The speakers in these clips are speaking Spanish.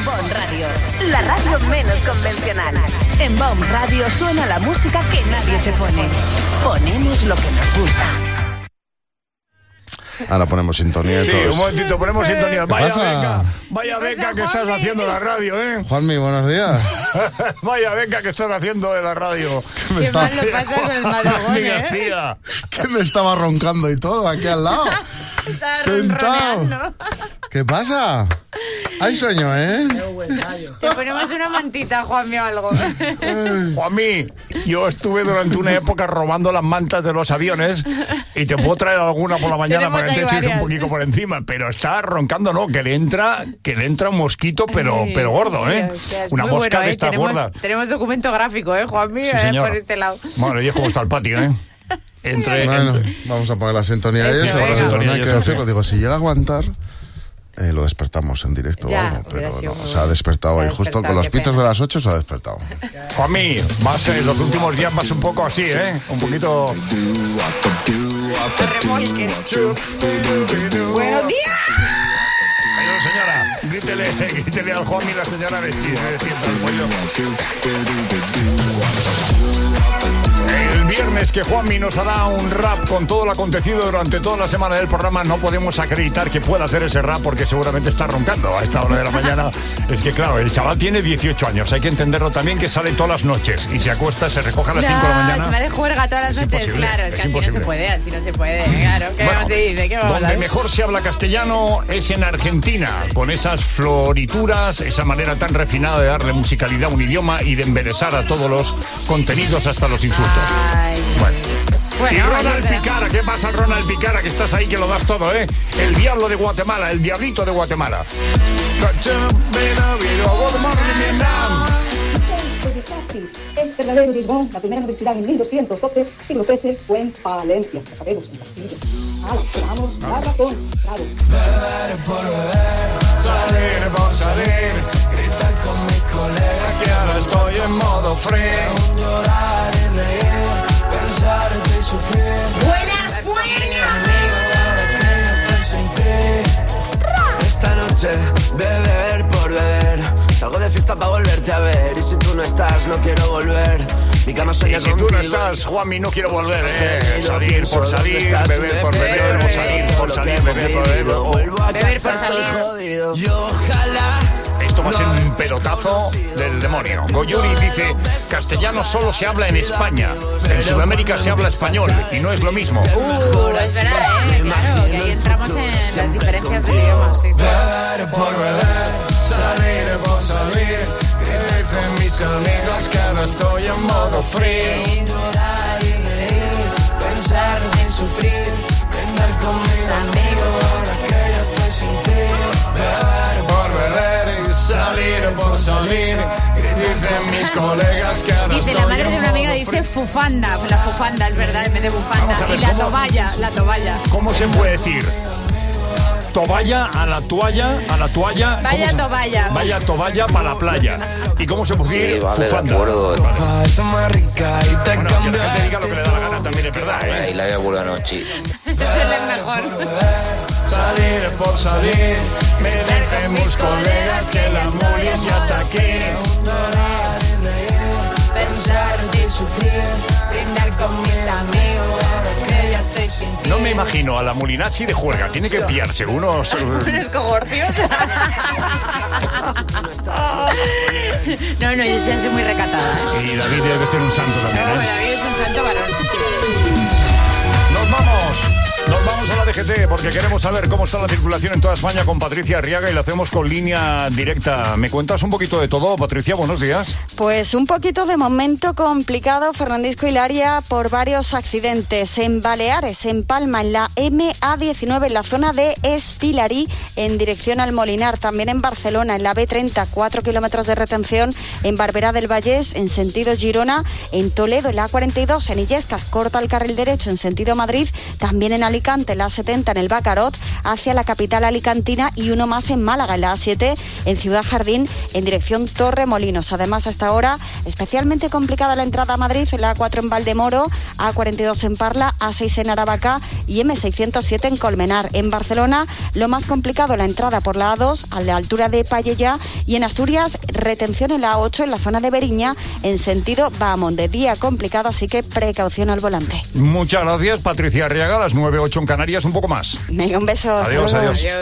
Bon Radio, la radio menos convencional. En Bon Radio suena la música que nadie te pone. Ponemos lo que nos gusta. Ahora ponemos sintonía. Sí, un momentito, ponemos sintonía. Vaya beca que estás haciendo la radio, ¿eh? Juanmi, buenos días. Vaya beca que estás haciendo de la radio. Qué mal lo pasa con el madrugón, García. Que me estaba roncando y todo aquí al lado. Sentado. ¿Qué pasa? Hay sueño, ¿eh? Te ponemos una mantita, Juanmi, o algo. Juanmi, yo estuve durante una época robando las mantas de los aviones y te puedo traer alguna por la mañana para que te eches un poquito por encima, pero está roncando, ¿no? Que le entra un mosquito, pero gordo, ¿eh? Una mosca bueno, de esta gorda. Tenemos documento gráfico, Juanmi, sí, por este lado. Bueno, yo cómo está el patio, ¿eh? Vamos a poner la sintonía y eso. Digo, si llega a aguantar... lo despertamos en directo o algo, pero no, se ha despertado ahí justo con los pitos de las 8 se ha despertado. Juanmi, los últimos días vas un poco así, un poquito... ¡Buenos días! Ay, señora, grítele al Juanmi, la señora, a ver si se despierta el pollo. El viernes que Juanmi nos hará un rap con todo lo acontecido durante toda la semana del programa, no podemos acreditar que pueda hacer ese rap porque seguramente está roncando a esta hora de la mañana. Es que claro, el chaval tiene 18 años, hay que entenderlo también que sale todas las noches y se acuesta, se recoge a las 5 de la mañana. Se va de juerga todas las noches, imposible, claro, es que así no se puede, claro. ¿Qué bueno, se dice? ¿Qué vamos donde mejor se habla castellano es en Argentina, con esas florituras, esa manera tan refinada de darle musicalidad a un idioma y de embelesar a todos los contenidos hasta los insultos. Bueno, y Ronald Picara, ¿qué pasa, Ronald Picara? Que estás ahí, que lo das todo, ¿eh? El diablo de Guatemala, el diablito de Guatemala. Es verdadero Gisbon, la primera universidad en 1212, siglo XIII, fue en Palencia, lo sabemos, en Castilla. Vamos, la razón, claro. Beber por beber, salir por salir, gritar con mis colegas que ahora estoy en modo free. Llorar y reír, pensarte y sufrir. ¡Buenas! Esta noche, beber por beber. Salgo de fiesta para volverte a ver. Y si tú no estás, no quiero volver. Mi cama sueña contigo. Y si tú no estás, Juanmi, no quiero volver, Salir por salir, beber por beber, salir por salir, beber por beber. Vuelvo a casa, estoy jodido. Y ojalá... Esto va a ser un pelotazo del demonio. Goyuri dice, castellano solo se habla en España. En Sudamérica se habla español y no es lo mismo. Es verdad, claro, que ahí entramos en las diferencias de idiomas. Sí. Beber por beber, salir por salir. Que dicen mis amigos que ahora estoy en modo free. Llorar y reír, pensar en sufrir. Brindar con mis amigos, ahora que yo estoy sin ti. Beber por beber. Salir por salir, dicen mis colegas que ahora dice la madre de una amiga, dice fufanda, la fufanda es verdad, en vez de bufanda. Ver, y la toalla. ¿Cómo se puede decir? Toballa a la toalla. Vaya toalla para la playa. ¿Y cómo se puede decir? Fufanda. Vale. Bueno, que la gente diga lo que le da la gana también, es verdad, Y la buena noche. Esa es la mejor. Salir por salir, me dicen mis colegas que la mujer ya está aquí. Pensar y sufrir, brindar con mis amigos, ahora que ya estoy sin ti. No me imagino a la Molinachi de juerga, tiene que pillarse unos cogorcios. No, yo soy muy recatada. Y David tiene que ser un santo también, David es un santo varón. Nos vamos a la DGT porque queremos saber cómo está la circulación en toda España con Patricia Arriaga y lo hacemos con línea directa. ¿Me cuentas un poquito de todo, Patricia? Buenos días. Pues un poquito de momento complicado, Fernandisco Hilaria, por varios accidentes. En Baleares, en Palma, en la MA19, en la zona de Espilarí, en dirección al Molinar. También en Barcelona, en la B30, 4 kilómetros de retención. En Barberá del Vallés, en sentido Girona. En Toledo, en la A42, en Illescas, corta el carril derecho en sentido Madrid. También en Alicante, la A70 en el Bacarot hacia la capital alicantina y uno más en Málaga, en la A7 en Ciudad Jardín en dirección Torremolinos. Además, hasta ahora especialmente complicada la entrada a Madrid en la A4 en Valdemoro, A42 en Parla, A6 en Aravaca y M607 en Colmenar. En Barcelona, lo más complicado la entrada por la A2 a la altura de Pallejà, y en Asturias, retención en la A8 en la zona de Beriña en sentido Bahamonde. De día complicado, así que precaución al volante. Muchas gracias, Patricia Arriaga. Las 9:08 en Canarias, un poco más. Venga, un beso. Adiós.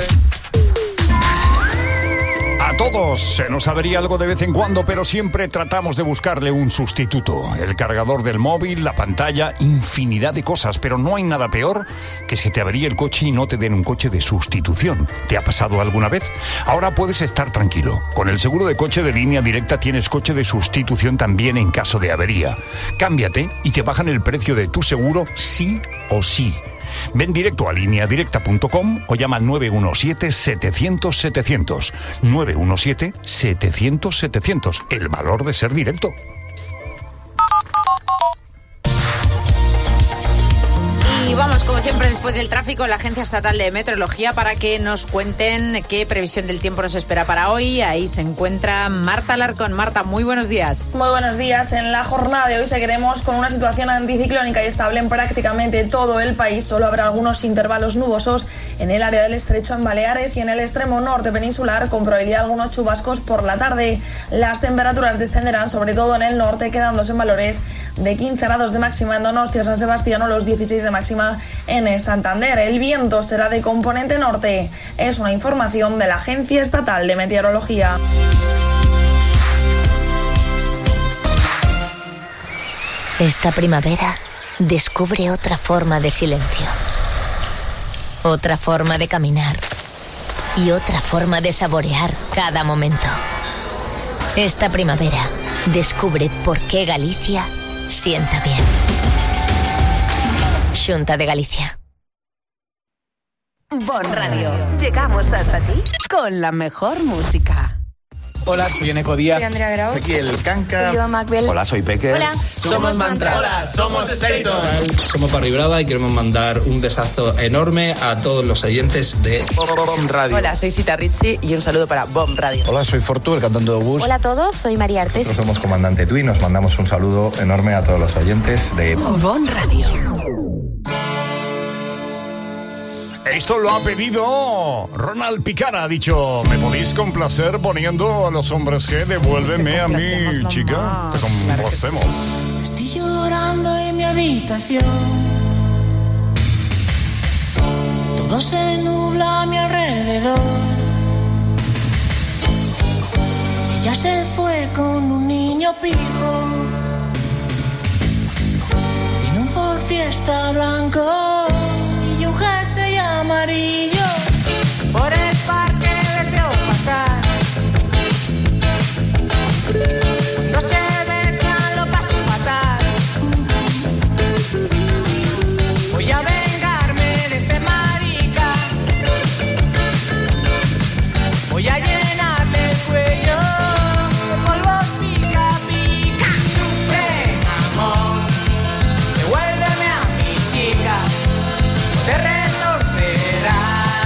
A todos se nos avería algo de vez en cuando, pero siempre tratamos de buscarle un sustituto. El cargador del móvil, la pantalla, infinidad de cosas, pero no hay nada peor que se te averíe el coche y no te den un coche de sustitución. ¿Te ha pasado alguna vez? Ahora puedes estar tranquilo. Con el seguro de coche de Línea Directa tienes coche de sustitución también en caso de avería. Cámbiate y te bajan el precio de tu seguro sí o sí. Ven directo a lineadirecta.com o llama al 917-700-700. 917-700-700. El valor de ser directo. Y vamos, como siempre, después del tráfico, la Agencia Estatal de Meteorología para que nos cuenten qué previsión del tiempo nos espera para hoy. Ahí se encuentra Marta Alarcón. Marta, muy buenos días. Muy buenos días. En la jornada de hoy seguiremos con una situación anticiclónica y estable en prácticamente todo el país. Solo habrá algunos intervalos nubosos en el área del Estrecho, en Baleares y en el extremo norte peninsular, con probabilidad de algunos chubascos por la tarde. Las temperaturas descenderán, sobre todo en el norte, quedándose en valores de 15 grados de máxima en Donostia, San Sebastián, o los 16 de máxima en Santander. El viento será de componente norte. Es una información de la Agencia Estatal de Meteorología. Esta primavera descubre otra forma de silencio, otra forma de caminar y otra forma de saborear cada momento. Esta primavera descubre por qué Galicia sienta bien. Xunta de Galicia. Bon Radio. Llegamos hasta ti con la mejor música. Hola, soy Eneco Díaz. Soy Andrea Grau. Aquí el Canca. Yo, Macbel. Hola, soy Peque. Hola, somos Mantra. Hola, somos Staton. Somos Barry Brava y queremos mandar un besazo enorme a todos los oyentes de Bomb Radio. Hola, soy Sita Ritchie y un saludo para Bomb Radio. Hola, soy Fortu, el cantante de Bus. Hola a todos, soy María Artes. Nosotros somos Comandante Tui, nos mandamos un saludo enorme a todos los oyentes de Bomb Radio. Esto lo ha pedido Ronald Picara. Ha dicho: ¿me podéis complacer poniendo a los hombres G? Devuélveme a mí, chica. Te complacemos. Estoy llorando en mi habitación. Todo se nubla a mi alrededor. Ella se fue con un niño pijo. Tiene un Ford Fiesta blanco y un jersey amarillo. Por el parque les veo pasar. Cuando se besan lo paso fatal. Voy a vengarme de ese marica. Voy a llenarle el cuello de polvos pica pica. Sufre, amor, devuélveme a mi chica. Te retorcerá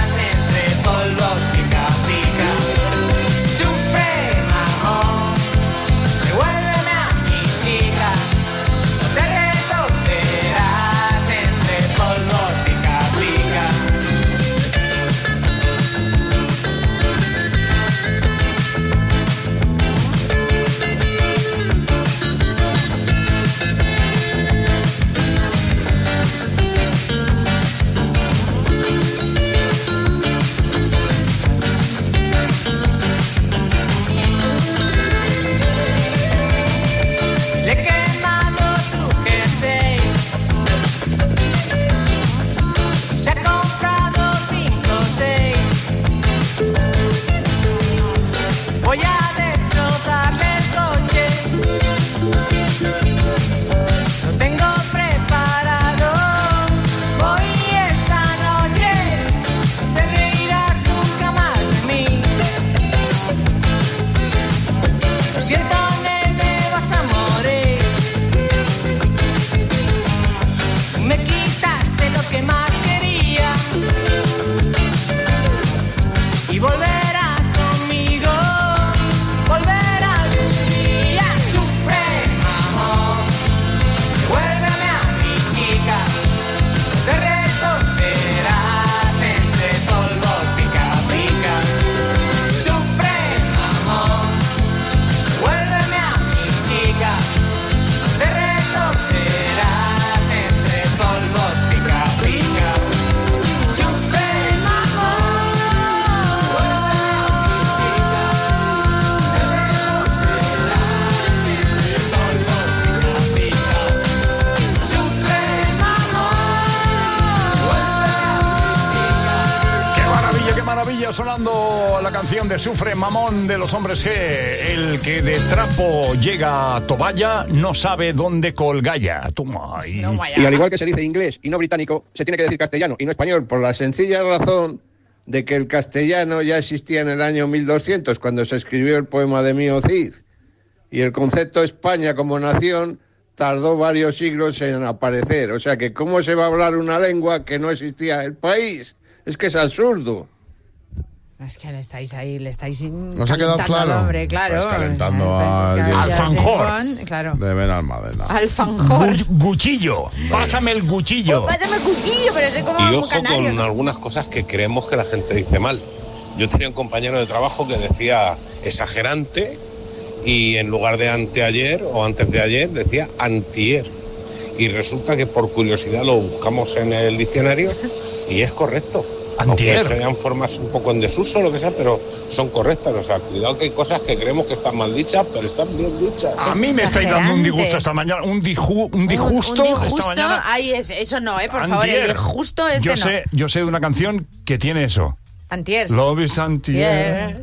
sonando la canción de Sufre Mamón de los Hombres G. El que de trapo llega a Toballa no sabe dónde colgalla. Toma. Y al igual que se dice inglés y no británico, se tiene que decir castellano y no español, por la sencilla razón de que el castellano ya existía en el año 1200, cuando se escribió el poema de Mío Cid. Y el concepto España como nación tardó varios siglos en aparecer. O sea que, ¿cómo se va a hablar una lengua que no existía el país? Es que es absurdo. Es que le estáis ¿no se ha quedado claro? Hombre, claro. Estáis calentando al alfanjor. Claro. De Benalmádena. Alfanjor. Guchillo. Pásame el cuchillo. Pásame el cuchillo, pero sé cómo y un ojo canario. con algunas cosas que creemos que la gente dice mal. Yo tenía un compañero de trabajo que decía exagerante y en lugar de anteayer o antes de ayer decía antier. Y resulta que por curiosidad lo buscamos en el diccionario y es correcto. Antier. Aunque sean formas un poco en desuso, lo que sea, pero son correctas. O sea, cuidado que hay cosas que creemos que están mal dichas, pero están bien dichas. A mí me estáis dando un disgusto esta mañana. Un disgusto esta mañana. Ay, eso no, por favor. El disgusto no. Yo sé de una canción que tiene eso. Antier. Love is antier.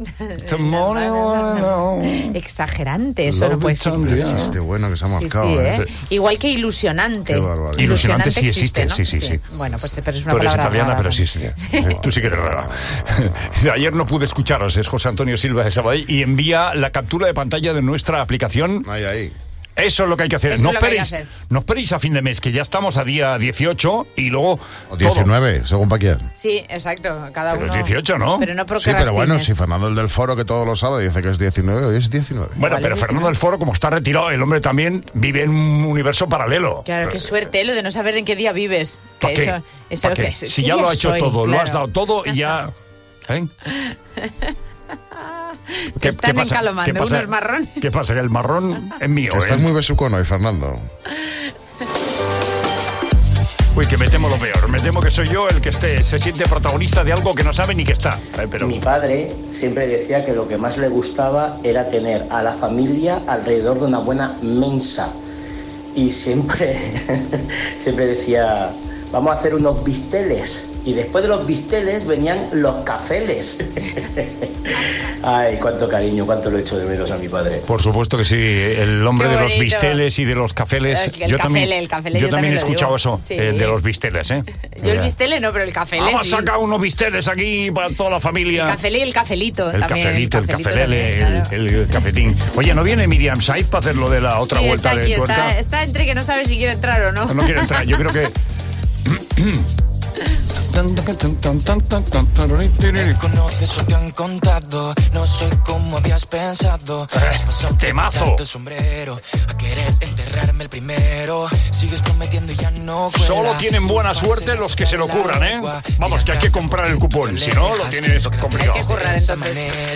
Exagerante, eso no puede existir. El chiste bueno que se ha marcado. Sí. Igual que ilusionante. Qué barbaridad. Ilusionante sí existe, ¿no? sí. Bueno, pues pero es una Tú eres palabra italiana, rara, pero ¿no? sí. Tú sí que eres rara. Ayer no pude escucharos, es José Antonio Silva de Sabadell, y envía la captura de pantalla de nuestra aplicación. Ahí. Eso es lo que hay que hacer. No esperéis a fin de mes, que ya estamos a día 18 y luego... O 19, según para quién. Sí, exacto. Cada pero uno... es 18, ¿no? Pero no sí, pero bueno, si Fernando el del Foro, que todo lo sabe, dice que es 19, hoy es 19. Bueno, pero Fernando del Foro, como está retirado, el hombre también vive en un universo paralelo. Claro, qué suerte, lo de no saber en qué día vives. ¿Para qué? Eso ¿Para qué? Si ya lo ha hecho todo, lo has dado todo y ya... ¿Eh? Están encalomando unos marrones. ¿Qué pasa? Que el marrón es mío. Estás muy besucón hoy, Fernando. Uy, que me temo lo peor. Me temo que soy yo el que se siente protagonista de algo que no sabe ni que está. Pero... Mi padre siempre decía que lo que más le gustaba era tener a la familia alrededor de una buena mensa. Y siempre decía, vamos a hacer unos bisteles. Y después de los bisteles venían los cafeles. Ay, cuánto cariño, cuánto lo echo de menos a mi padre. Por supuesto que sí, el hombre de los bisteles y de los cafeles. Yo también he escuchado eso, sí. De los bisteles, ¿eh? Yo el bistele no, pero el cafele. Vamos a sacar unos bisteles aquí para toda la familia. El cafele y el cafelito. El también, cafelito, el cafelele, claro. el cafetín. Oye, ¿no viene Miriam Saiz para hacer lo de la otra vuelta de tuerca? Está entre que no sabe si quiere entrar o no. No quiere entrar, yo creo que... Me conoces o te han contado, no soy como habías pensado. Has pasado temazo. El sombrero a querer enterrarme el primero. Sigues prometiendo y ya no cuela. Solo tienen buena suerte los que se lo curran, ¿eh? Vamos, que hay que comprar el cupón, si no lo tienes complicado. Hay que currar entonces.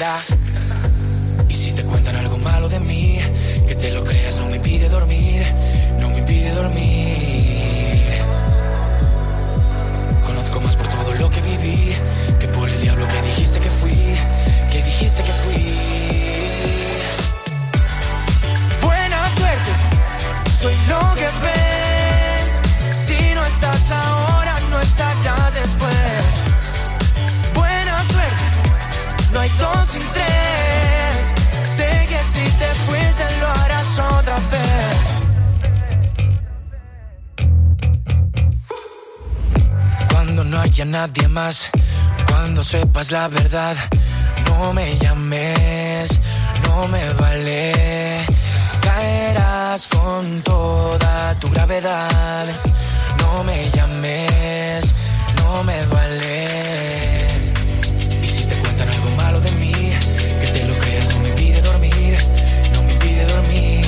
Y si te cuentan algo malo de mí, que te lo creas no me impide dormir, no me impide dormir. Conozco más por todo lo que viví que por el diablo que dijiste que fui, que dijiste que fui. Buena suerte, soy lo que ves. Si no estás ahora, no estarás después. Buena suerte, no hay dos sin tres. Sé que si te fuiste lo harás otra vez. Cuando no haya nadie más, cuando sepas la verdad, no me llames, no me vale. Caerás con toda tu gravedad. No me llames, no me vale. Y si te cuentan algo malo de mí, que te lo creas no me impide dormir, no me impide dormir.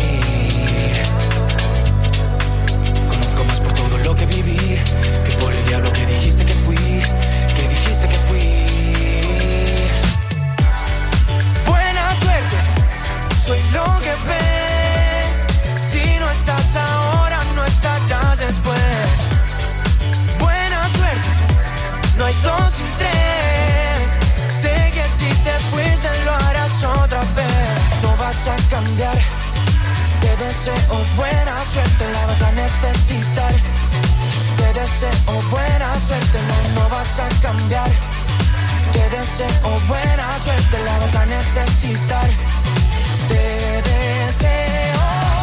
Conozco más por todo lo que viví que por el diablo que dijiste que fui, que dijiste que fui. Buena suerte, soy lo que ves. Si no estás ahora, no estarás después. Buena suerte, no hay dos sin tres. Sé que si te fuiste lo harás otra vez. No vas a cambiar. Te deseo buena suerte, la vas a necesitar. Te deseo buena suerte, no vas a cambiar. Te deseo buena suerte, la vas a necesitar. Te deseo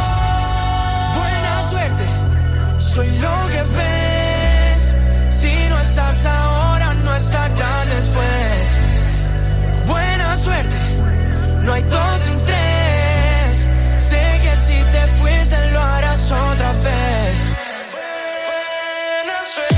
buena suerte. Soy lo que ves. Si no estás ahora, no estarás después. Buena suerte. No hay dos sin tres. Sé que si te fuiste lo harás otra vez. Buena suerte.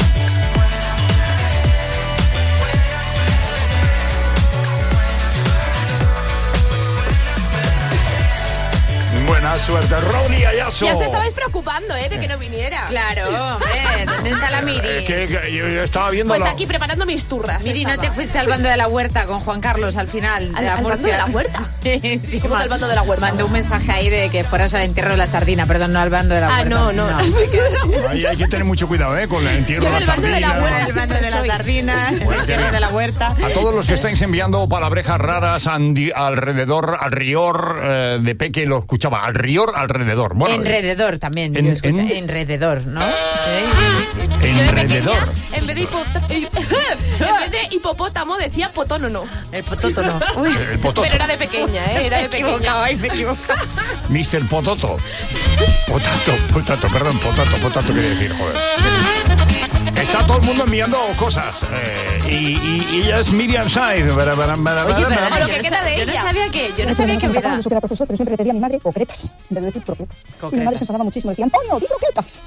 Buena suerte, Ronnie Ayaso. Ya os estabais preocupando, de que no viniera. Claro, hombre, ¿dónde está la Miri? Que yo estaba viendo Pues aquí preparando mis turras. Miri, ¿no te fuiste al bando de la huerta con Juan Carlos al final? ¿Al bando de la huerta? Sí, ¿Cómo al bando de la huerta? Mandó un mensaje ahí de que fueras al entierro de la sardina, perdón, no al bando de la huerta. No. Ahí hay que tener mucho cuidado, con el entierro de la sardina. El bando de la sardina, el entierro de la huerta. A todos los que estáis enviando palabrejas raras alrededor, al rior de Peque lo escuchaba, al rior alrededor. Bueno, enrededor también, yo escuché, enrededor, ¿no? Sí. Enrededor. En vez de hipopótamo decía potónono. El potótono. El pototo. Pero era de pequeña, era de pequeña. Me he equivocado. Mr. Pototo. Potato quería decir, joder. Está todo el mundo enviando cosas. Y ella es Miriam Said. Oye, pero lo que queda de ella. Yo no sabía que era profesor, pero siempre le pedía a mi madre concretas, en vez de decir croquetas. Y mi madre se enfadaba muchísimo, decía, Antonio, di croquetas.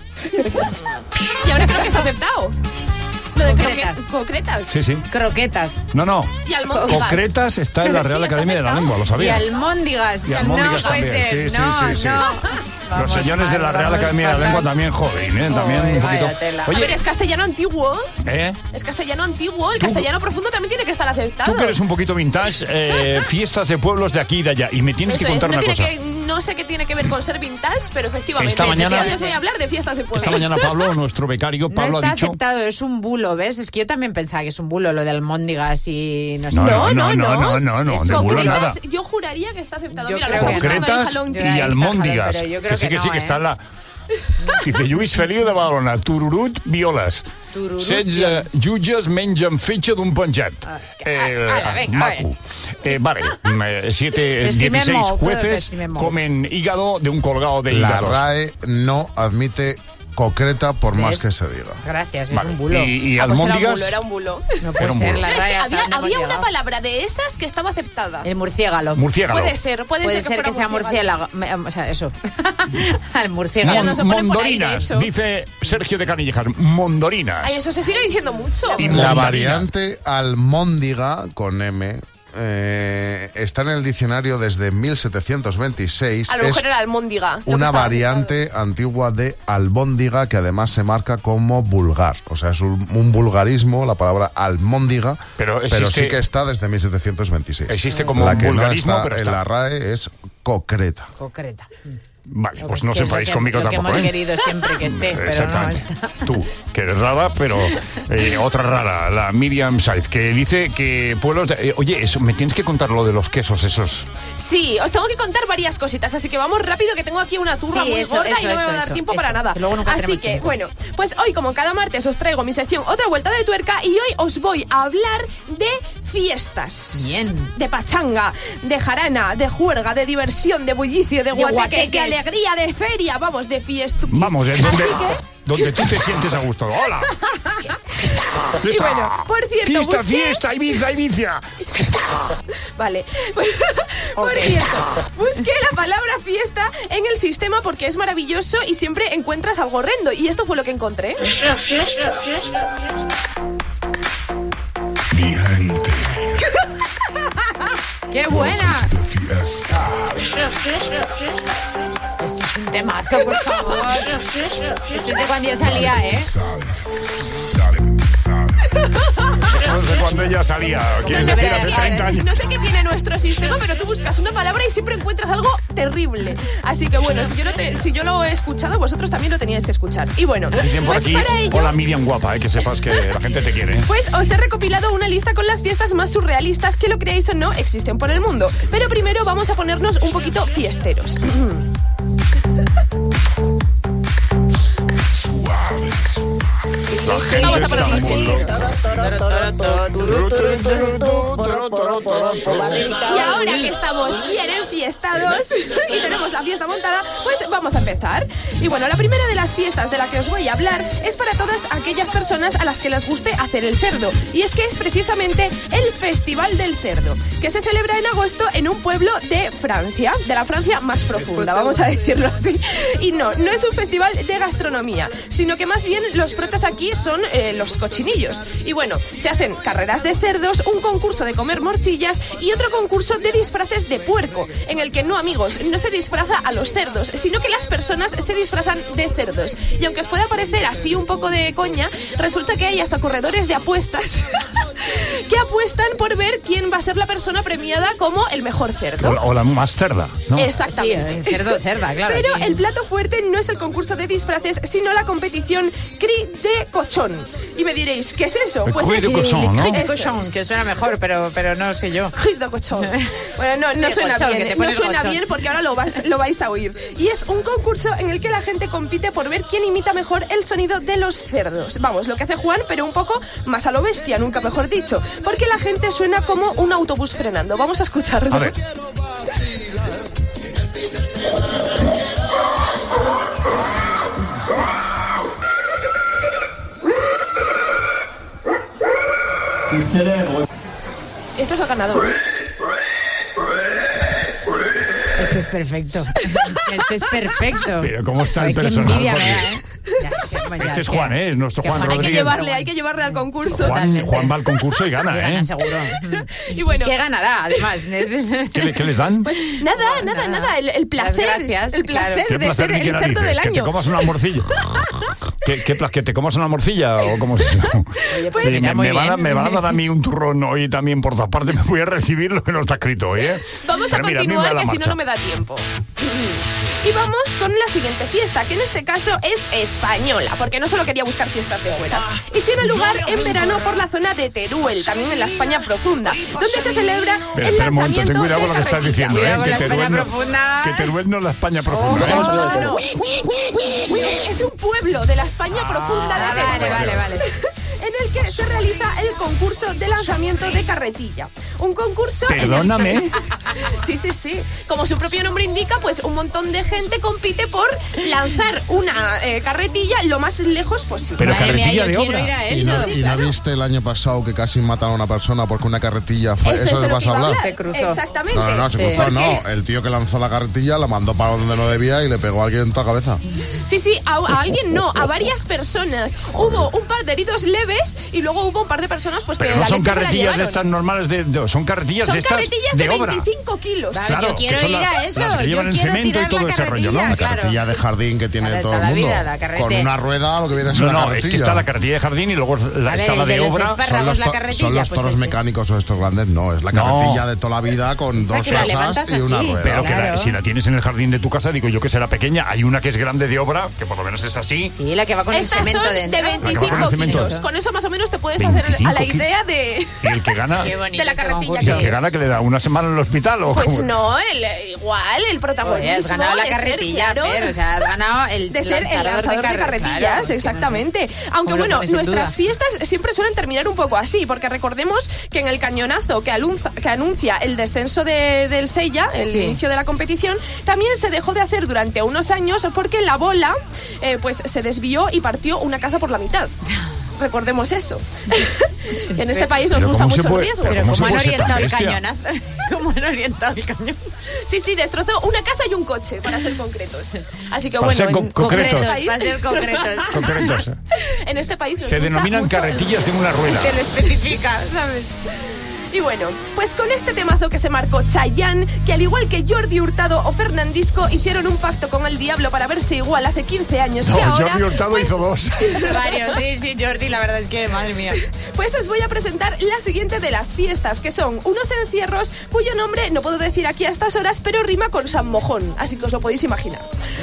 Y ahora creo que está aceptado. Lo de concretas. Concretas. Sí. Croquetas. No. Y almóndigas. Concretas está en la Real Academia de la Lengua, lo sabía. Y almóndigas. Y almóndigas no también. Puede ser. Sí. Vamos, los señores de la Real Academia de la Lengua también joden, también un poquito. Oye, pero es castellano antiguo. ¿Eh? Es castellano antiguo. El castellano profundo también tiene que estar aceptado. Tú que eres un poquito vintage, fiestas de pueblos de aquí y de allá. Y me tienes que contar una cosa. No sé qué tiene que ver con ser vintage, pero efectivamente. Esta mañana les voy a hablar de fiestas de pueblo. Esta mañana Pablo, nuestro becario, Pablo no ha dicho. No está aceptado, es un bulo, ¿ves? Es que yo también pensaba que es un bulo lo de almóndigas y no sé. No, de bulo nada. Yo juraría que está aceptado. Yo mira, creo concretas y almóndigas. Que sí, que está en la... Dice Lluís Feliu de Badalona, tururut, violes. 16 jutges mengen fetge d'un penjat. Maco. Vale, 16 jueces comen hígado de un colgado de hígados. La RAE no admite concreta por más que se diga. Gracias, es un bulo. Y almóndigas. Era un bulo. No puede ser, la RAE había una palabra de esas que estaba aceptada. El murciélago. Puede ser que sea murciélago. O sea, eso. Al murciélago. Mondorinas, dice Sergio de Canillejas. Mondorinas. Ay, eso se sigue diciendo mucho. Y la variante almóndiga con M está en el diccionario desde 1726. A lo mejor era almóndiga. Una variante antigua de albóndiga que además se marca como vulgar. O sea, es un vulgarismo, la palabra almóndiga, pero sí que está desde 1726. Existe como la un vulgarismo, pero en la RAE es concreta. Vale, pues no os enfadéis conmigo tampoco. Lo que hemos querido siempre que esté, pero exactamente. Tú, que eres rara, pero otra rara, la Miriam Said, que dice que pueblos de... oye, eso, me tienes que contar lo de los quesos esos. Sí, os tengo que contar varias cositas, así que vamos rápido, que tengo aquí una turra muy gorda y no me va a dar tiempo para nada. Así que, bueno, pues hoy, como cada martes, os traigo mi sección Otra Vuelta de Tuerca y hoy os voy a hablar de fiestas. Bien. De pachanga, de jarana, de juerga, de diversión, de bullicio, de guateques, de alegría, de feria, vamos, de fiestuquis. Vamos, donde tú te sientes a gusto. ¡Hola! Fiesta. Y bueno, por cierto, fiesta, Ibiza. Vale. Por cierto, busqué la palabra fiesta en el sistema porque es maravilloso y siempre encuentras algo horrendo. Y esto fue lo que encontré. Mi gente. ¡Qué buena! Esto es un temazo, por favor. Esto es de cuando yo salía, Esto es de cuando ella salía. ¿Quieres decir hace 30 años? No sé qué tiene nuestro sistema, pero tú buscas una palabra y siempre encuentras algo terrible. Así que bueno, si yo lo he escuchado, vosotros también lo teníais que escuchar. Y bueno, dicen por pues aquí, para ello, hola Miriam guapa, que sepas que la gente te quiere. Pues os he recopilado una lista con las fiestas más surrealistas que, lo creáis o no, existen por el mundo. Pero primero vamos a ponernos un poquito fiesteros. Vamos a poner los pies. Y ahora que estamos bien enfiestados y tenemos la fiesta montada, pues vamos a empezar. Y bueno, la primera de las fiestas de la que os voy a hablar es para todas aquellas personas a las que les guste hacer el cerdo. Y es que es precisamente el Festival del Cerdo, que se celebra en agosto en un pueblo de Francia, de la Francia más profunda, vamos a decirlo así. Y no es un festival de gastronomía, sino que más bien los protas aquí son los cochinillos. Y bueno, se hacen carreras de cerdos, un concurso de comer morcillas y otro concurso de disfraces de puerco, en el que no, amigos, no se disfraza a los cerdos, sino que las personas se disfrazan de cerdos. Y aunque os pueda parecer así un poco de coña, resulta que hay hasta corredores de apuestas que apuestan por ver quién va a ser la persona premiada como el mejor cerdo. O la más cerda, ¿no? Sí, Exactamente. cerda, claro. Pero el plato fuerte no es el concurso de disfraces, sino la competición Cri de Cochón. Y me diréis, ¿qué es eso? Pues Cri de Cochón, ¿no? Cri de Cochón, que suena mejor, pero no sé yo. Cri de Cochón. Bueno, no suena cochón, bien. No suena bien porque ahora lo vais a oír. Y es un concurso en el que la gente compite por ver quién imita mejor el sonido de los cerdos. Vamos, lo que hace Juan, pero un poco más a lo bestia, nunca mejor dicho. Porque la gente suena como un autobús frenando. Vamos a escucharlo. A ver. Este es el ganador. Este es perfecto. Este es perfecto. Pero ¿cómo está el personaje? Este es Juan, es nuestro Juan Rodríguez. Hay que llevarle al concurso. Juan va al concurso y gana, Gana, seguro. Y bueno, ¿qué ganará, además? ¿Qué les dan? Pues nada. El placer. Gracias, el placer ¿Qué de placer ser ni el qué cerdo del narices? ¿Que te año. comas una morcilla? ¿Que te comas una morcilla o cómo es eso? Oye, pues Sí, me van a bien. dar a mí un turrón hoy también por todas partes. Me voy a recibir lo que no está escrito hoy, ¿eh? Vamos a Pero mira, a mí me continuar, da la que si marcha. no me da tiempo. Y vamos con la siguiente fiesta, que en este caso es española, porque no solo quería buscar fiestas de fuera. Y tiene lugar en verano por la zona de Teruel, también en la España profunda, donde se celebra el Espera un momento, ten lanzamiento cuidado de con lo que estás carretilla. diciendo, Cuidado con la que España Teruel profunda. que Teruel no es la España profunda. No. Es un pueblo de la España profunda de Teruel. Vale. En el que se realiza el concurso de lanzamiento de carretilla. Un concurso... Perdóname. Sí. Como su propio nombre indica, pues un montón de gente compite por lanzar una carretilla lo más lejos posible. Pero Madre carretilla mía, de yo quiero obra. ir a ¿Y eso. no viste el año pasado que casi matan a una persona porque una carretilla fue? ¿Eso es de lo vas que a iba hablar? Se cruzó. Exactamente. No, se cruzó, Porque- no. El tío que lanzó la carretilla la mandó para donde no debía y le pegó a alguien en toda cabeza. Sí, a alguien no, a varias personas. Hubo un par de heridos leves y luego hubo un par de personas pues Pero que no la son leche se la carretillas de llevaron. estas normales, son carretillas Son de estas carretillas de de obra. 25 kilos. Vale, Claro, yo quiero que son ir las- a eso. las que llevan yo el quiero cemento y tirar todo la ese rollo, ¿no? carretilla, La claro. carretilla de jardín que tiene Para todo toda el la mundo. vida, la carretilla. Con una rueda, lo que viene a ser una No, carretilla. es que está la carretilla de jardín y luego está la el de de los obra. espárragos, la son carretilla, los pues toros ese. mecánicos o estos grandes, no. Es la No. carretilla de toda la vida con Esa dos que la asas levantas y una así. rueda. Pero que Claro. si la tienes en el jardín de tu casa, digo yo que será pequeña. Hay una que es grande de obra, que por lo menos es así. Sí, la que va con el Estas cemento son dentro. de La que va con 25 el cemento. kilos. Con eso más o menos te puedes hacer a 25 la idea Y el que gana, Qué bonito de la ese carretilla concurso. que gana que le da una semana en el hospital o Pues cómo? no, igual, el protagonismo. Oye, has ganado la de ser, carretilla, claro, Fer, o sea, has ganado el de ser el lanzador de carretillas, claro, es que exactamente. no sé. Aunque ¿Cómo lo bueno, pones en nuestras duda? fiestas siempre suelen terminar un poco así, porque recordemos que en el cañonazo que anuncia el descenso del Sella, el Sí. inicio de la competición, también se dejó de hacer durante unos años porque la bola pues se desvió y partió una casa por la mitad. Recordemos eso. En este país nos Pero gusta ¿cómo se mucho el puede- riesgo. pero Pero ¿Cómo ¿cómo se han puede ser tan orientado el bestia? cañonazo? ¿Cómo han orientado el cañón? Sí, destrozó una casa y un coche, para ser concretos. Así que Para bueno, ser en concretos. este país- Para ser concretos. Concretos. en este país nos Se gusta denominan mucho el carretillas de una rueda. Te lo especifica, ¿sabes? Y bueno, pues con este temazo que se marcó Chayanne, que al igual que Jordi Hurtado o Fernandisco hicieron un pacto con el diablo para verse igual hace 15 años No, que ahora, Jordi Hurtado pues, hizo dos. Varios, sí, Jordi, la verdad es que, madre mía. pues os voy a presentar la siguiente de las fiestas, que son unos encierros cuyo nombre no puedo decir aquí a estas horas, pero rima con San Mojón, así que os lo podéis imaginar.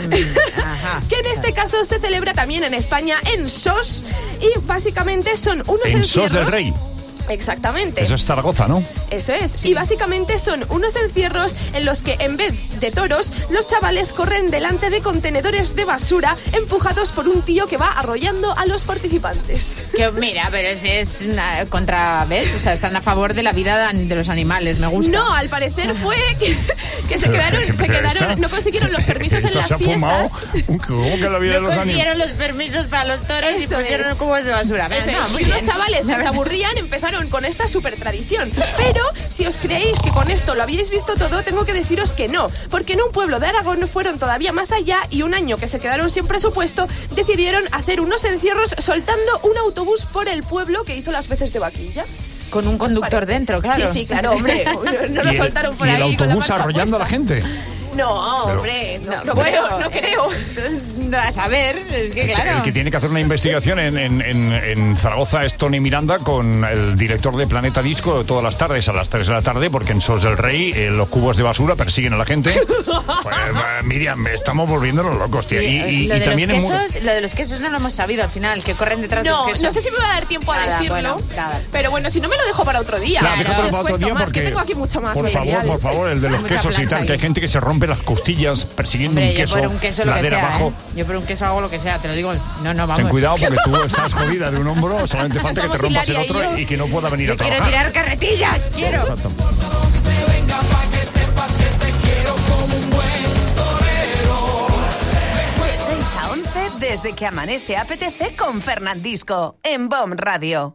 Ajá. Que en este caso se celebra también en España en Sos, y básicamente son unos En encierros... Sos del Rey. Exactamente. Eso es Zaragoza, ¿no? Eso es. Sí. Y básicamente son unos encierros en los que en vez de toros, los chavales corren delante de contenedores de basura empujados por un tío que va arrollando a los participantes. Que mira, pero es contra, ¿ves? O sea, están a favor de la vida de los animales, me gusta. No, al parecer fue que se quedaron, no consiguieron los permisos en las fiestas. ¿Cómo que la vida de los animales? No consiguieron los permisos para los toros y pusieron cubos de basura. Y los chavales que se aburrían empezaron con esta super tradición. Pero si os creéis que con esto lo habíais visto todo, tengo que deciros que no, porque en un pueblo de Aragón fueron todavía más allá y un año que se quedaron sin presupuesto decidieron hacer unos encierros soltando un autobús por el pueblo que hizo las veces de vaquilla. Con un conductor dentro, claro. Sí, claro, hombre. No lo soltaron por ahí. ¿Y el autobús arrollando a la gente? No, hombre, no creo. A saber, es que claro. El que tiene que hacer una investigación en Zaragoza es Tony Miranda con el director de Planeta Disco todas las tardes a las 3 de la tarde, porque en Sos del Rey los cubos de basura persiguen a la gente. Pues, Miriam, estamos volviéndonos locos, tía. Sí, y también lo de los quesos no lo hemos sabido al final, que corren detrás del queso. No sé si me va a dar tiempo a decirlo. Bueno, pero bueno, si no me lo dejo para otro día. Claro, déjatelo para otro día porque tengo aquí mucho más. Por favor, el de los quesos y tal, que hay gente que se rompe las costillas persiguiendo un queso. Yo por un queso lo que sea, abajo. Yo por un queso hago lo que sea, te lo digo. No, vamos. Ten cuidado porque tú estás jodida de un hombro, solamente falta que te rompas el otro y que no pueda venir a trabajar. Quiero tirar carretillas, quiero. Exacto. Se venga pa' que sepas que te quiero como un buen torero. De 6 a 11, desde que amanece apetece con Fernandisco, en BOM Radio.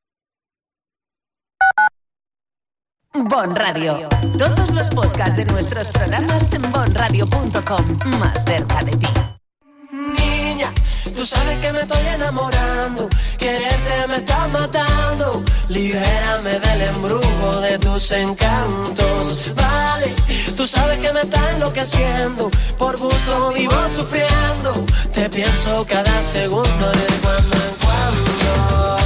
BOM Radio. Todos los podcasts de nuestros programas en bonradio.com. Más cerca de ti. Niña, tú sabes que me estoy enamorando. Quererte me está matando. Libérame del embrujo de tus encantos. Vale, tú sabes que me está enloqueciendo. Por gusto vivo sufriendo. Te pienso cada segundo de cuando en cuando.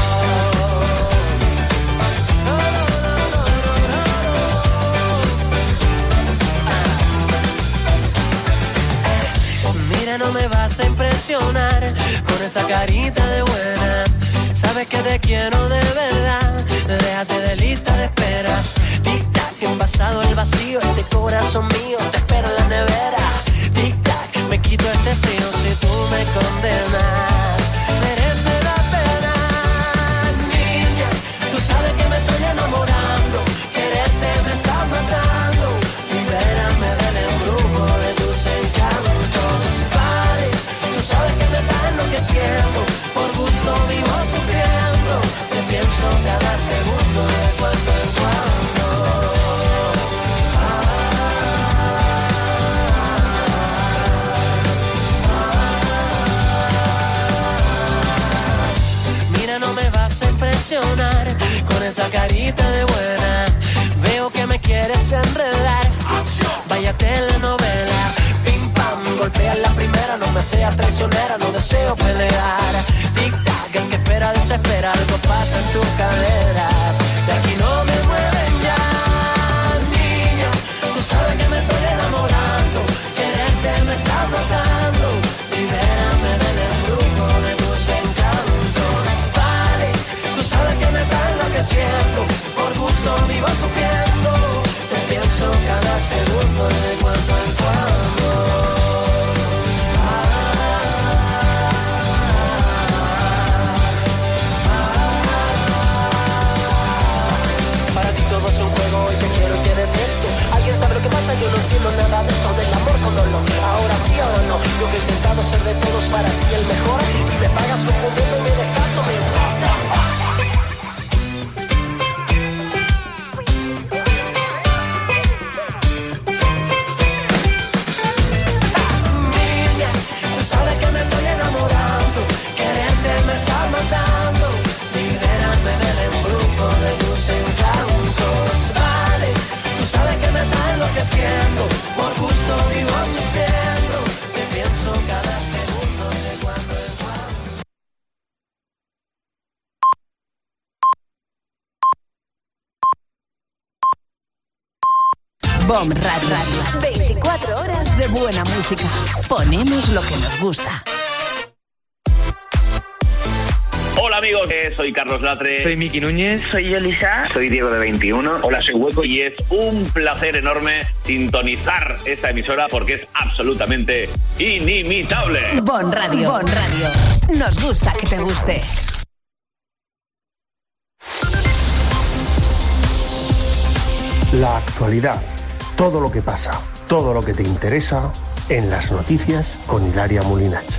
No me vas a impresionar con esa carita de buena. Sabes que te quiero de verdad. Déjate de lista de esperas. Tic-tac, envasado el vacío. Este corazón mío te espera en la nevera. Tic-tac, me quito este frío si tú me condenas. Merece la pena. Niña, tú sabes que me estoy enamorando. Quererte me está matando. Libérame del embrujo de tus encantos. Tú sabes que me está enloqueciendo. Por gusto vivo sufriendo. Te pienso cada segundo de cuando en cuando. Mira, no me vas a impresionar con esa carita de buena. Veo que me quieres enredar. Vaya telenovela. Golpea la primera, no me seas traicionera, no deseo pelear. Tic-tac, el que espera desespera, algo pasa en tus caderas. De aquí no me mueven ya, niña. Tú sabes que me estoy enamorando. Quererte me está matando. Libérame del embrujo de tus encantos. Vale, tú sabes que me está enloqueciendo. Por gusto vivo sufriendo. Te pienso cada segundo de cuando en cuando. Es un juego y te quiero y te detesto. ¿Alguien sabe lo que pasa? Yo no entiendo nada de esto del amor con dolor. Ahora sí, ahora no. Yo que he intentado ser de todos para ti el mejor. Y me pagas confundiéndome y dejándome. Niña, tú sabes que me estoy enamorando. Quererte me está matando. Libérame del embrujo de tus encantos. Tú sabes que me está enloqueciendo. Por gusto vivo sufriendo. Te pienso cada segundo de cuando en cuando. BOM Radio. 24 horas de buena música. Ponemos lo que nos gusta. Hola amigos, soy Carlos Latre. Soy Miki Núñez. Soy Elisa. Soy Diego de 21. Hola, soy Hueco y es un placer enorme sintonizar esta emisora porque es absolutamente inimitable. Bon Radio. Bon Radio. Nos gusta que te guste. La actualidad, todo lo que pasa, todo lo que te interesa en las noticias con Hilaria Mulinach.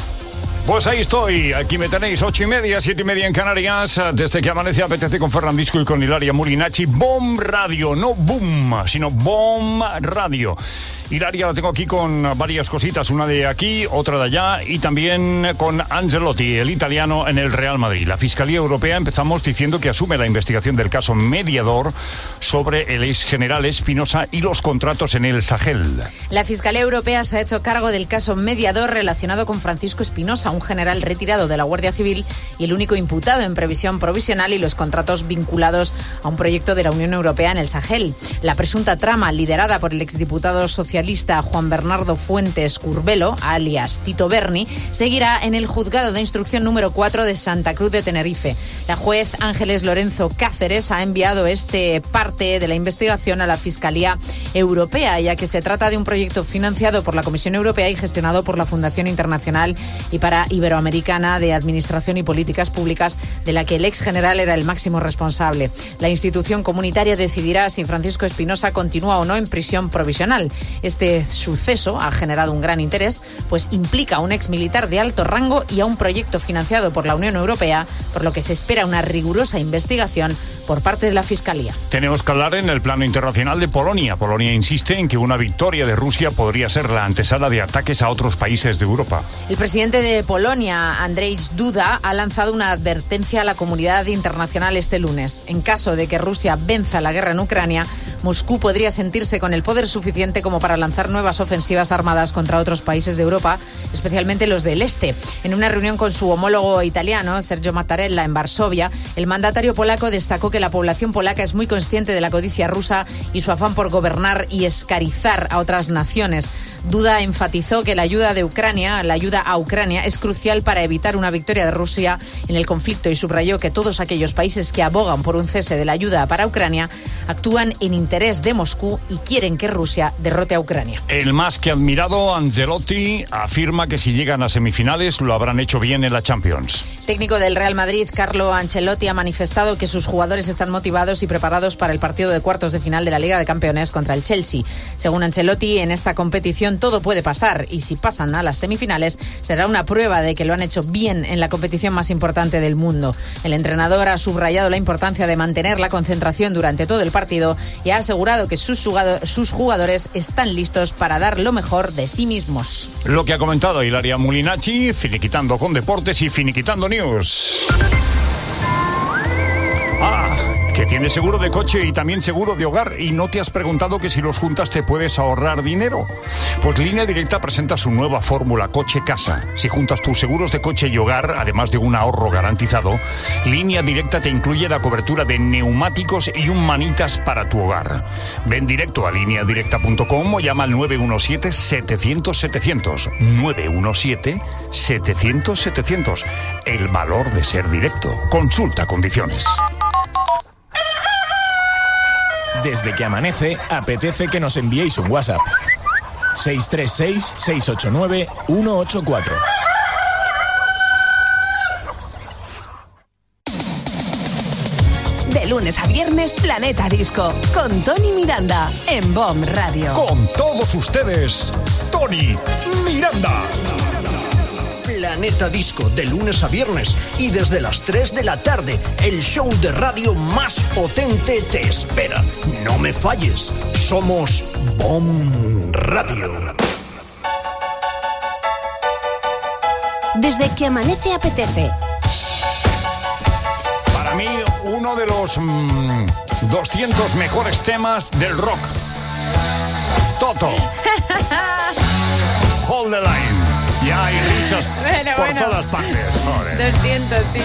Pues ahí estoy, aquí me tenéis 8:30, 7:30 en Canarias, desde que amanece apetece con Fernandisco y con Hilaria Mulinachi. Bomb Radio, no boom, sino Bomb Radio. Hilaria la tengo aquí con varias cositas, una de aquí, otra de allá, y también con Ancelotti, el italiano en el Real Madrid. La Fiscalía Europea, empezamos diciendo que asume la investigación del caso Mediador sobre el ex general Espinosa y los contratos en el Sahel. La Fiscalía Europea se ha hecho cargo del caso Mediador relacionado con Francisco Espinosa, un general retirado de la Guardia Civil y el único imputado en previsión provisional, y los contratos vinculados a un proyecto de la Unión Europea en el Sahel. La presunta trama, liderada por el exdiputado socialista Juan Bernardo Fuentes Curbelo, alias Tito Berni, seguirá en el juzgado de instrucción número 4 de Santa Cruz de Tenerife. La juez Ángeles Lorenzo Cáceres ha enviado este parte de la investigación a la Fiscalía Europea, ya que se trata de un proyecto financiado por la Comisión Europea y gestionado por la Fundación Internacional y para Iberoamericana de Administración y Políticas Públicas, de la que el ex general era el máximo responsable. La institución comunitaria decidirá si Francisco Espinosa continúa o no en prisión provisional. Este suceso ha generado un gran interés, pues implica a un exmilitar de alto rango y a un proyecto financiado por la Unión Europea, por lo que se espera una rigurosa investigación por parte de la Fiscalía. Tenemos que hablar en el plano internacional de Polonia. Polonia insiste en que una victoria de Rusia podría ser la antesala de ataques a otros países de Europa. El presidente de Polonia, Andrzej Duda, ha lanzado una advertencia a la comunidad internacional este lunes. En caso de que Rusia venza la guerra en Ucrania, Moscú podría sentirse con el poder suficiente como para lanzar nuevas ofensivas armadas contra otros países de Europa, especialmente los del este. En una reunión con su homólogo italiano, Sergio Mattarella, en Varsovia, el mandatario polaco destacó que la población polaca es muy consciente de la codicia rusa y su afán por gobernar y escarizar a otras naciones. Duda enfatizó que la ayuda a Ucrania es crucial para evitar una victoria de Rusia en el conflicto, y subrayó que todos aquellos países que abogan por un cese de la ayuda para Ucrania actúan en interés de Moscú y quieren que Rusia derrote a Ucrania. El más que admirado Ancelotti afirma que si llegan a semifinales lo habrán hecho bien en la Champions. El técnico del Real Madrid, Carlo Ancelotti, ha manifestado que sus jugadores están motivados y preparados para el partido de cuartos de final de la Liga de Campeones contra el Chelsea. Según Ancelotti, en esta competición todo puede pasar, y si pasan a las semifinales será una prueba de que lo han hecho bien en la competición más importante del mundo. El entrenador ha subrayado la importancia de mantener la concentración durante todo el partido y ha asegurado que sus jugadores están listos para dar lo mejor de sí mismos. Lo que ha comentado Hilaria Mulinachi, finiquitando con deportes y finiquitando news. Que tienes seguro de coche y también seguro de hogar, y no te has preguntado que si los juntas te puedes ahorrar dinero. Pues Línea Directa presenta su nueva fórmula coche-casa. Si juntas tus seguros de coche y hogar, además de un ahorro garantizado, Línea Directa te incluye la cobertura de neumáticos y un manitas para tu hogar. Ven directo a lineadirecta.com o llama al 917-700-700. 917-700-700. El valor de ser directo. Consulta condiciones. Desde que amanece, apetece que nos enviéis un WhatsApp. 636-689-184. De lunes a viernes, Planeta Disco, con Tony Miranda, en Bomb Radio. Con todos ustedes, Tony Miranda. Planeta Disco, de lunes a viernes y desde las 3 de la tarde, el show de radio más potente te espera. No me falles, somos Bomb Radio. Desde que amanece apetece. Para mí, uno de los 200 mejores temas del rock. Toto. Hold the line. Ya hay risas por todas partes. Joder. 200, sí.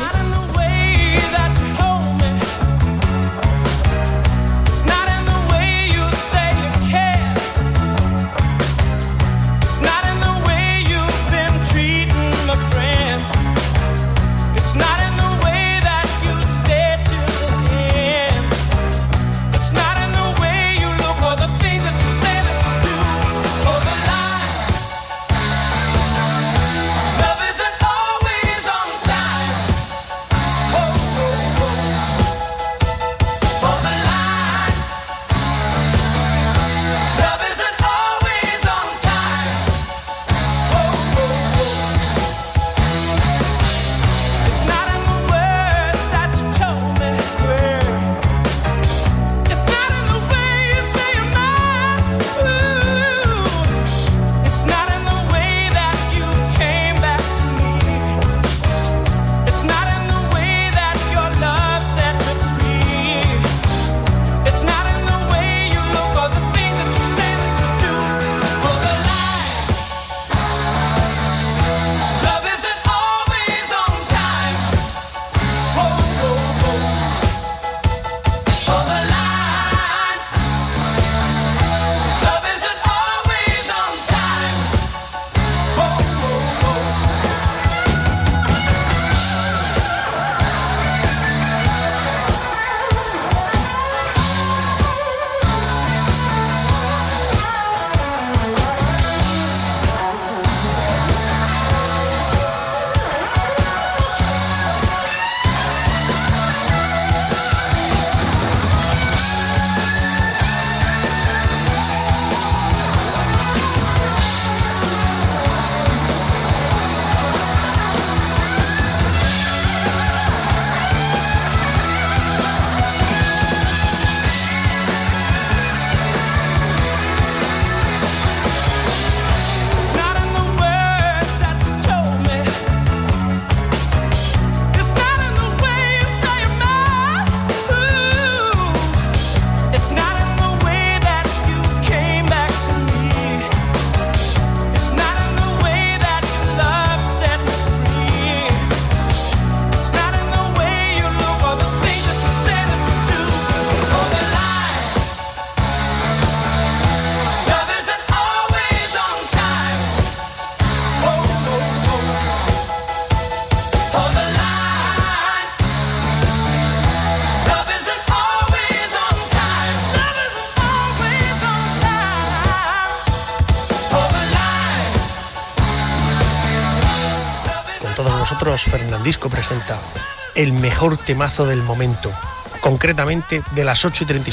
It's not in the nosotros Fernandisco presenta el mejor temazo del momento, concretamente de las 8:36.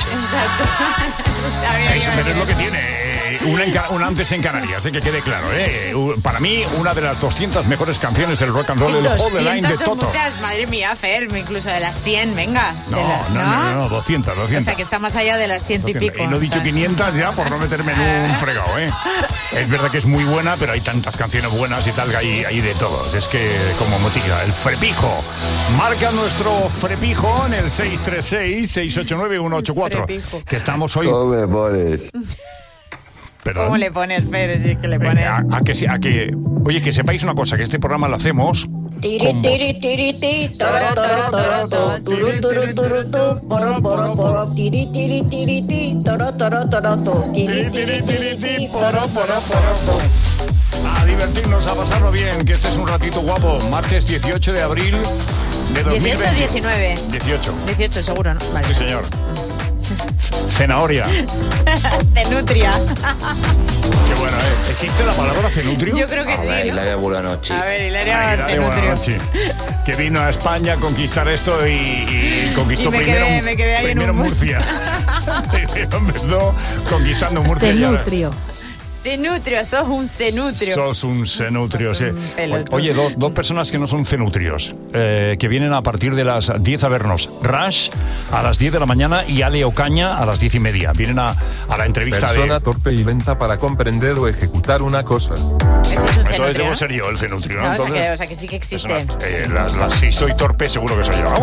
Eso es lo que tiene. Una antes en Canarias, que quede claro. Para mí, una de las 200 mejores canciones del rock and roll, el Hold the Line de Toto. Muchas, madre mía, Fer, incluso de las 100, venga. No, 200. O sea, que está más allá de las 100 y pico. Y no he dicho 500 ya por no meterme en un fregado, Es verdad que es muy buena, pero hay tantas canciones buenas y tal que hay de todo. Es que, como motiva, el frepijo. Marca nuestro frepijo en el 636-689-184. Que estamos hoy... ¿Cómo me pones? ¿Perdón? ¿Cómo le pones, Fer? Sí, que le pone. Oye, que sepáis una cosa, que este programa lo hacemos con vos. A divertirnos, a pasarlo bien, que este es un ratito guapo. Martes 18 de abril de 2020. 18 o 19. 18 seguro, ¿no? Vale. Sí, señor. Zanahoria. Cenutria. Qué bueno, ¿existe la palabra cenutrio? Yo creo que sí, ¿no? Hilaria Buonanotte. A ver, Hilaria Cenutrio. Que vino a España a conquistar esto y conquistó primero Murcia. Empezó conquistando Murcia. Cenutrio. Cenutrio, sos un cenutrio. Sos un cenutrio, sí. Oye, dos personas que no son cenutrios, que vienen a partir de las 10 a vernos. Rush a las 10 de la mañana y Ale Ocaña a las 10:30. Vienen a la entrevista persona torpe y lenta para comprender o ejecutar una cosa. Entonces debo ser yo el cenutrio, ¿no? Entonces, o sea que sí que existe. Si soy torpe, seguro que soy yo.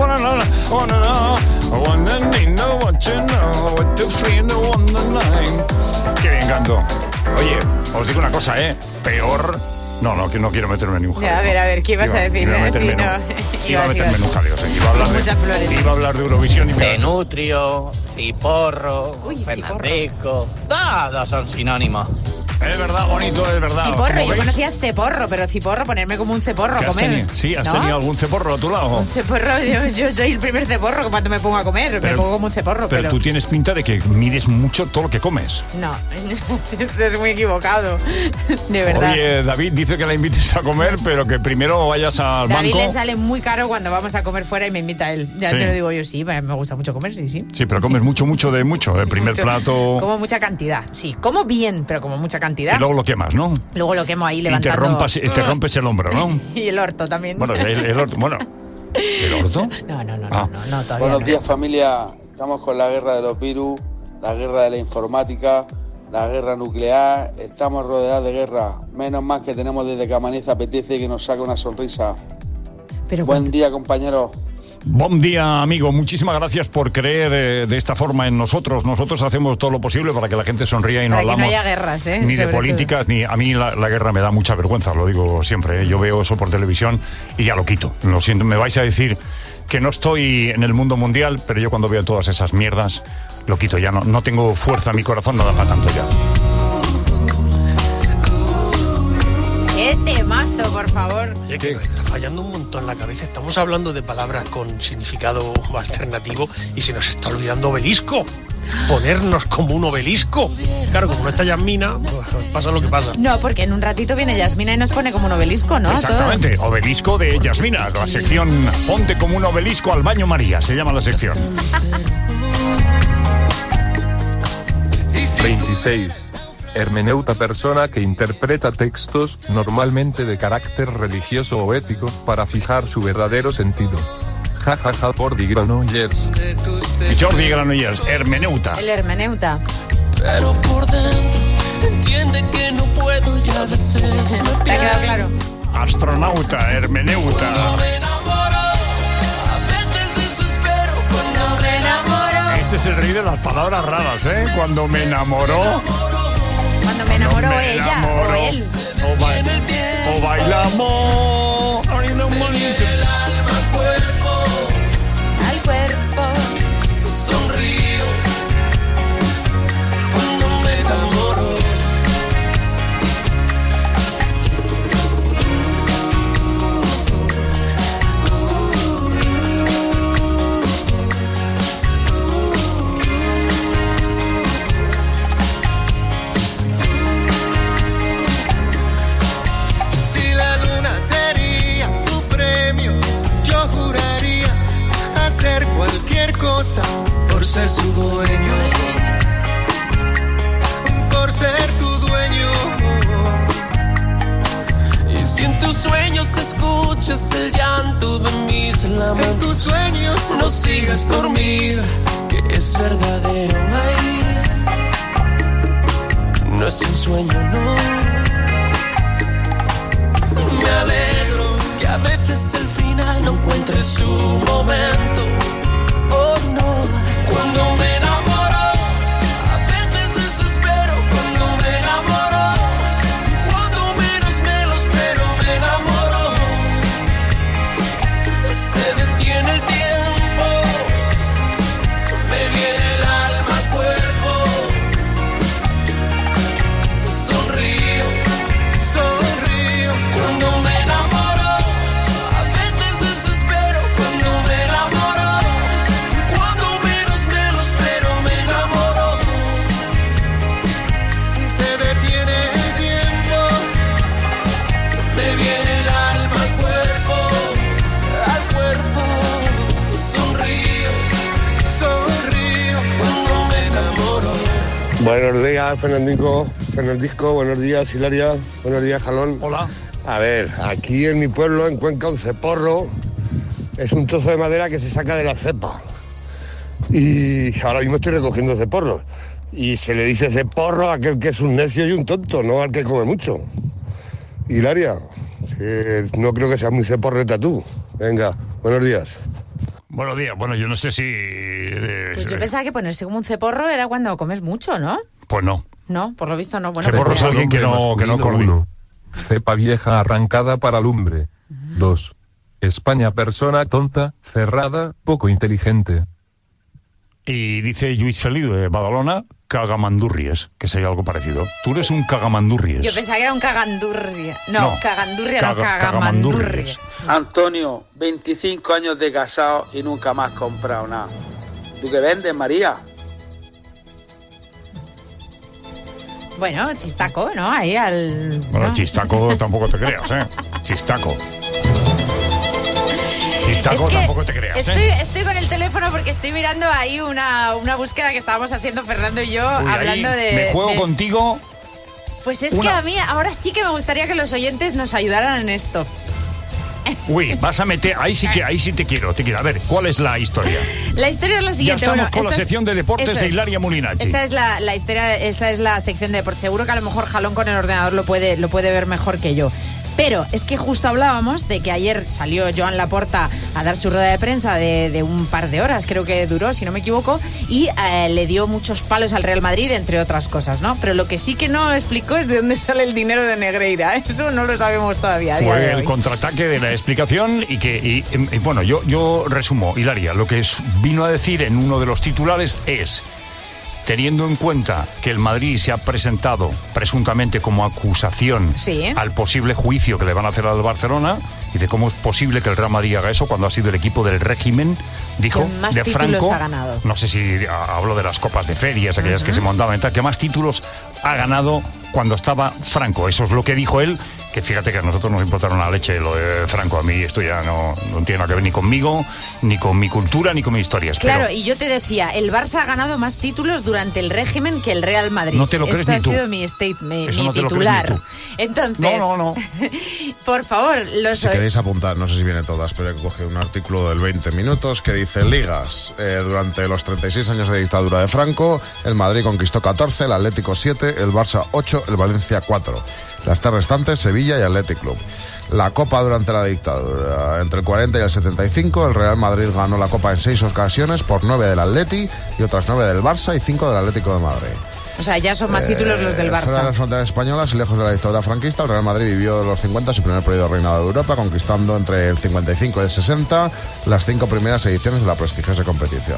Qué bien canto. Oye, os digo una cosa, peor... No, que no quiero meterme en un jaleo. A ver, ¿qué ibas a decir? Iba a meterme en un jaleo. Iba a hablar de Eurovisión y... Cenutrio, ciporro, Fernandisco, todos son sinónimos. Es verdad, bonito, es verdad. Ciporro, yo conocía ceporro, pero ciporro, ponerme como un ceporro a comer. Sí, ¿has tenido algún ceporro a tu lado? Un ceporro, yo soy el primer ceporro cuando me pongo a comer, me pongo como un ceporro. Pero tú tienes pinta de que mides mucho todo lo que comes. No, estás muy equivocado, de verdad. Oye, David dice que la invites a comer, pero que primero vayas al banco. David le sale muy caro cuando vamos a comer fuera y me invita él. Ya te lo digo yo, sí, me gusta mucho comer, sí. Sí, pero comes mucho el primer plato. Como mucha cantidad, sí, como bien, pero como mucha cantidad. Y luego lo quemas, ¿no? Luego lo quemo ahí levantando. Y te rompes el hombro, ¿no? Y el orto también. Bueno, el orto, ¿el orto? No, todavía. Buenos días, familia. Estamos con la guerra de los virus, la guerra de la informática, la guerra nuclear. Estamos rodeados de guerra. Menos mal que tenemos desde que amanece apetece que nos saque una sonrisa. Buen día, compañeros. Buen día, amigo. Muchísimas gracias por creer de esta forma en nosotros. Nosotros hacemos todo lo posible para que la gente sonría y no hablamos que no haya guerras, ni de políticas, ni a mí la guerra me da mucha vergüenza, lo digo siempre. Yo veo eso por televisión y ya lo quito. Lo siento, me vais a decir que no estoy en el mundo mundial, pero yo cuando veo todas esas mierdas lo quito. Ya no tengo fuerza, mi corazón no da para tanto ya. ¡Qué temazo, por favor! Oye, que está fallando un montón la cabeza. Estamos hablando de palabras con significado alternativo y se nos está olvidando obelisco. Ponernos como un obelisco. Claro, como no está Yasmina, pues pasa lo que pasa. No, porque en un ratito viene Yasmina y nos pone como un obelisco, ¿no? Exactamente, obelisco de Yasmina. La sección Ponte como un obelisco al baño María, se llama la sección. 26. Hermeneuta, persona que interpreta textos, normalmente de carácter religioso o ético, para fijar su verdadero sentido. Jordi Granollers. Jordi Granollers, hermeneuta. El hermeneuta. Pero por dentro entiende que no puedo y a veces me ¿te ha quedado claro? Astronauta, hermeneuta. Este es el rey de las palabras raras, ¿eh? Cuando me enamoró. Cuando me enamoró ella o él. O bailamos. Del alma al cuerpo. Sonrío cuando me enamoro. cosa, por ser su dueño, por ser tu dueño. Y si en tus sueños escuchas el llanto de mis lamentos, en tus sueños no sigas dormida, que es verdadero. Ay, no es un sueño, no. Me alegro que a veces el final no encuentre su momento. Oh no, cuando me enamoro, a veces desespero. Cuando me enamoro, cuando menos me lo espero, me enamoro. Se detiene el tiempo, me viene el alma al cuerpo. Sonrío, sonrío cuando me enamoro. A veces desespero cuando me enamoro. Cuando menos me lo espero, me enamoro. Se detiene el tiempo, me viene el alma al cuerpo, al cuerpo. Sonrío, sonrío cuando me enamoro. Buenos días, Fernandisco, buenos días, Hilaria, buenos días, Jalón. Hola. A ver, aquí en mi pueblo, en Cuenca, un ceporro es un trozo de madera que se saca de la cepa. Y ahora mismo estoy recogiendo ceporros. Y se le dice ceporro a aquel que es un necio y un tonto, no al que come mucho. Hilaria, no creo que seas muy ceporreta tú. Venga, buenos días. Buenos días. Bueno, yo no sé si... Pues yo pensaba que ponerse como un ceporro era cuando comes mucho, ¿no? Pues no. No, por lo visto no. Bueno, ceporro es alguien que no come. 1. Cepa vieja arrancada para lumbre. 2. España persona tonta, cerrada, poco inteligente. Y dice Lluís Feliu de Badalona, cagamandurries, que sería algo parecido. Tú eres un cagamandurries. Yo pensaba que era un cagandurria. No, cagandurria, cagamandurries. Antonio, 25 años de casado y nunca más comprado nada. ¿Tú qué vendes, María? Bueno, chistaco, ¿no? Ahí al... Bueno, ¿no? chistaco tampoco te creas, ¿eh? Chistaco. Chistaco tampoco te creas, estoy con el teléfono porque estoy mirando ahí una búsqueda que estábamos haciendo Fernando y yo, hablando de... Me juego contigo... Pues es que a mí ahora sí que me gustaría que los oyentes nos ayudaran en esto. Uy, vas a meter... Ahí sí te quiero. A ver, ¿cuál es la historia? La historia es la siguiente. Ya estamos con la sección de deportes de Hilaria Molinacci. Esta es la historia, esta es la sección de deportes. Seguro que a lo mejor Jalón con el ordenador lo puede ver mejor que yo. Pero es que justo hablábamos de que ayer salió Joan Laporta a dar su rueda de prensa de un par de horas, creo que duró, si no me equivoco, y le dio muchos palos al Real Madrid, entre otras cosas, ¿no? Pero lo que sí que no explicó es de dónde sale el dinero de Negreira. Eso no lo sabemos todavía. Fue el contraataque de la explicación y bueno, yo resumo, Hilaria, lo que vino a decir en uno de los titulares es... Teniendo en cuenta que el Madrid se ha presentado presuntamente como acusación al posible juicio que le van a hacer al Barcelona, dice, ¿cómo es posible que el Real Madrid haga eso cuando ha sido el equipo del régimen, dijo, más de Franco? Ha ganado. No sé si hablo de las copas de ferias, aquellas que se montaban y tal, que más títulos ha ganado cuando estaba Franco. Eso es lo que dijo él, que fíjate que a nosotros nos importaron una leche lo de Franco. A mí esto ya no tiene nada que ver ni conmigo, ni con mi cultura, ni con mis historias. Claro, y yo te decía, el Barça ha ganado más títulos durante el régimen que el Real Madrid. No te lo crees Esto ni ha tú. sido mi statement, Eso mi no te titular. Lo crees ni tú. Entonces, no. Por favor, si queréis apuntar, no sé si viene todas, pero he cogido un artículo del 20 minutos que dice ligas. Durante los 36 años de dictadura de Franco, el Madrid conquistó 14, el Atlético 7, el Barça 8, el Valencia 4. Las tres restantes, Sevilla y Athletic Club. La Copa durante la dictadura. Entre el 40 y el 75, el Real Madrid ganó la Copa en 6 ocasiones, por 9 del Atleti y otras 9 del Barça y 5 del Atlético de Madrid. O sea, ya son más títulos los del Barça. Fuera de las fronteras españolas y lejos de la dictadura franquista, el Real Madrid vivió en los 50 su primer periodo de reinado de Europa, conquistando entre el 55 y el 60 las 5 primeras ediciones de la prestigiosa competición.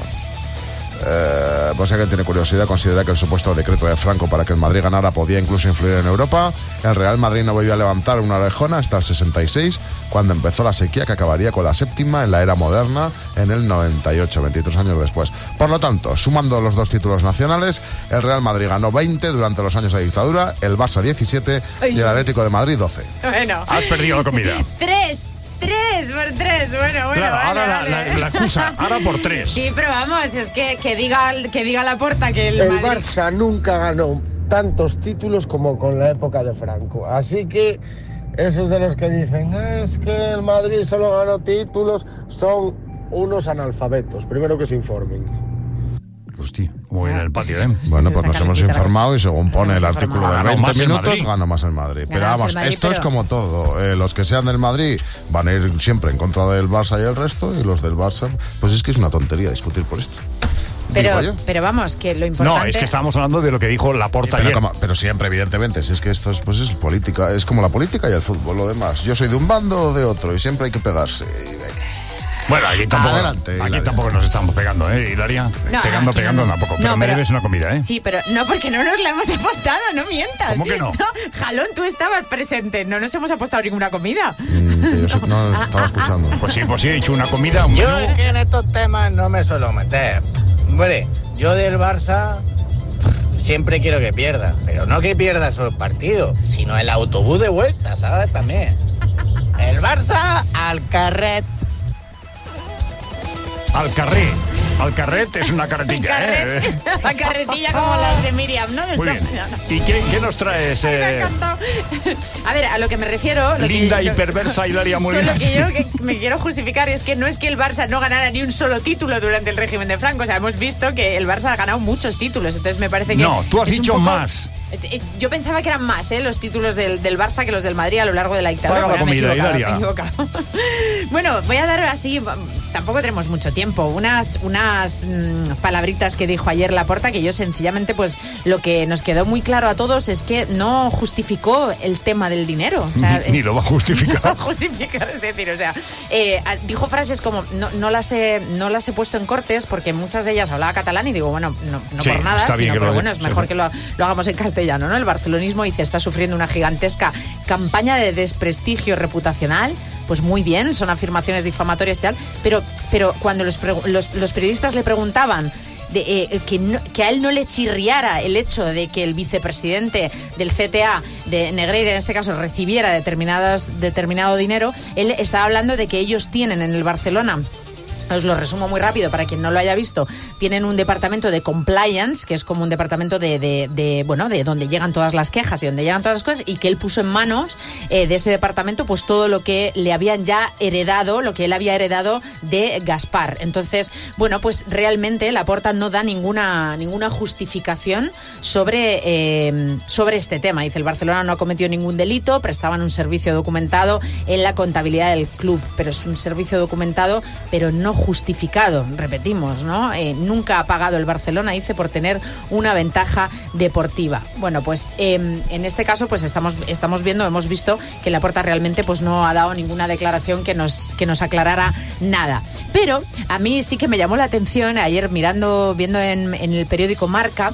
Pues si alguien tiene curiosidad, considera que el supuesto decreto de Franco para que el Madrid ganara podía incluso influir en Europa. El Real Madrid no volvió a levantar una orejona hasta el 66, cuando empezó la sequía que acabaría con la séptima en la era moderna en el 98, 23 años después. Por lo tanto, sumando los dos títulos nacionales, el Real Madrid ganó 20 durante los años de dictadura, el Barça 17 y el Atlético de Madrid 12. Bueno. Has perdido la comida. 3 Por tres. Bueno. Claro, vale, ahora la excusa, ahora por 3. Sí, pero vamos, es que diga Laporta que el Madrid... Barça nunca ganó tantos títulos como con la época de Franco. Así que esos de los que dicen es que el Madrid solo ganó títulos son unos analfabetos. Primero que se informen. Hostia, como viene el patio, ¿eh? Bueno, pues nos hemos informado y según pone el artículo de 20 minutos, gana más el Madrid. Pero vamos, esto es como todo. Los que sean del Madrid van a ir siempre en contra del Barça y el resto, y los del Barça, pues es que es una tontería discutir por esto. Pero vamos, que lo importante... No, es que estábamos hablando de lo que dijo Laporta ayer. Pero siempre, evidentemente, si es que esto es política, es como la política y el fútbol, lo demás. Yo soy de un bando o de otro y siempre hay que pegarse. Bueno, aquí tampoco nos estamos pegando, Hilaria. No, pegando tampoco. Pero me debes una comida, ¿eh? Sí, pero no, porque no nos la hemos apostado, no mientas. ¿Cómo que no? Jalón, tú estabas presente, no nos hemos apostado ninguna comida. Que yo no estaba escuchando. Pues sí, he hecho una comida. Yo es que en estos temas no me suelo meter. Hombre, yo del Barça siempre quiero que pierda, pero no que pierda solo el partido, sino el autobús de vuelta, ¿sabes? También. El Barça al carret. Al carret es una carretilla, La carretilla como las de Miriam, ¿no? Muy bien. ¿Y qué nos traes? Me ha encantado. A ver, a lo que me refiero... Linda y perversa Hilaria Molina. Lo que yo me quiero justificar es que no es que el Barça no ganara ni un solo título durante el régimen de Franco. O sea, hemos visto que el Barça ha ganado muchos títulos. Entonces me parece que... No, tú has dicho más. Yo pensaba que eran más, los títulos del Barça que los del Madrid a lo largo de la dictadura. Paga la comida, Hilaria. Me he equivocado. Bueno, voy a dar así... Tampoco tenemos mucho tiempo. Unas palabritas que dijo ayer Laporta, que yo sencillamente, pues lo que nos quedó muy claro a todos es que no justificó el tema del dinero. O sea, ni lo va a justificar. Ni lo va a justificar, es decir, o sea, dijo frases como no las he puesto en cortes porque muchas de ellas hablaba catalán y digo, bueno, no sí, por nada, sino pero bueno, es mejor sí. que lo hagamos en castellano, ¿no? El barcelonismo, dice, está sufriendo una gigantesca campaña de desprestigio reputacional. Pues muy bien, son afirmaciones difamatorias y tal, pero cuando los periodistas le preguntaban que a él no le chirriara el hecho de que el vicepresidente del CTA de Negreira, en este caso, recibiera determinado dinero, él estaba hablando de que ellos tienen en el Barcelona... Os lo resumo muy rápido para quien no lo haya visto. Tienen un departamento de compliance, que es como un departamento de donde llegan todas las quejas y donde llegan todas las cosas, y que él puso en manos de ese departamento pues todo lo que le habían ya heredado, lo que él había heredado de Gaspar. Entonces, bueno, pues realmente Laporta no da ninguna justificación sobre este tema. Dice, el Barcelona no ha cometido ningún delito, prestaban un servicio documentado en la contabilidad del club, pero es un servicio documentado, pero no justificado, repetimos, ¿no? Nunca ha pagado el Barcelona, dice, por tener una ventaja deportiva. Bueno, pues en este caso pues hemos visto que Laporta realmente pues no ha dado ninguna declaración que nos aclarara nada. Pero a mí sí que me llamó la atención ayer viendo en el periódico Marca,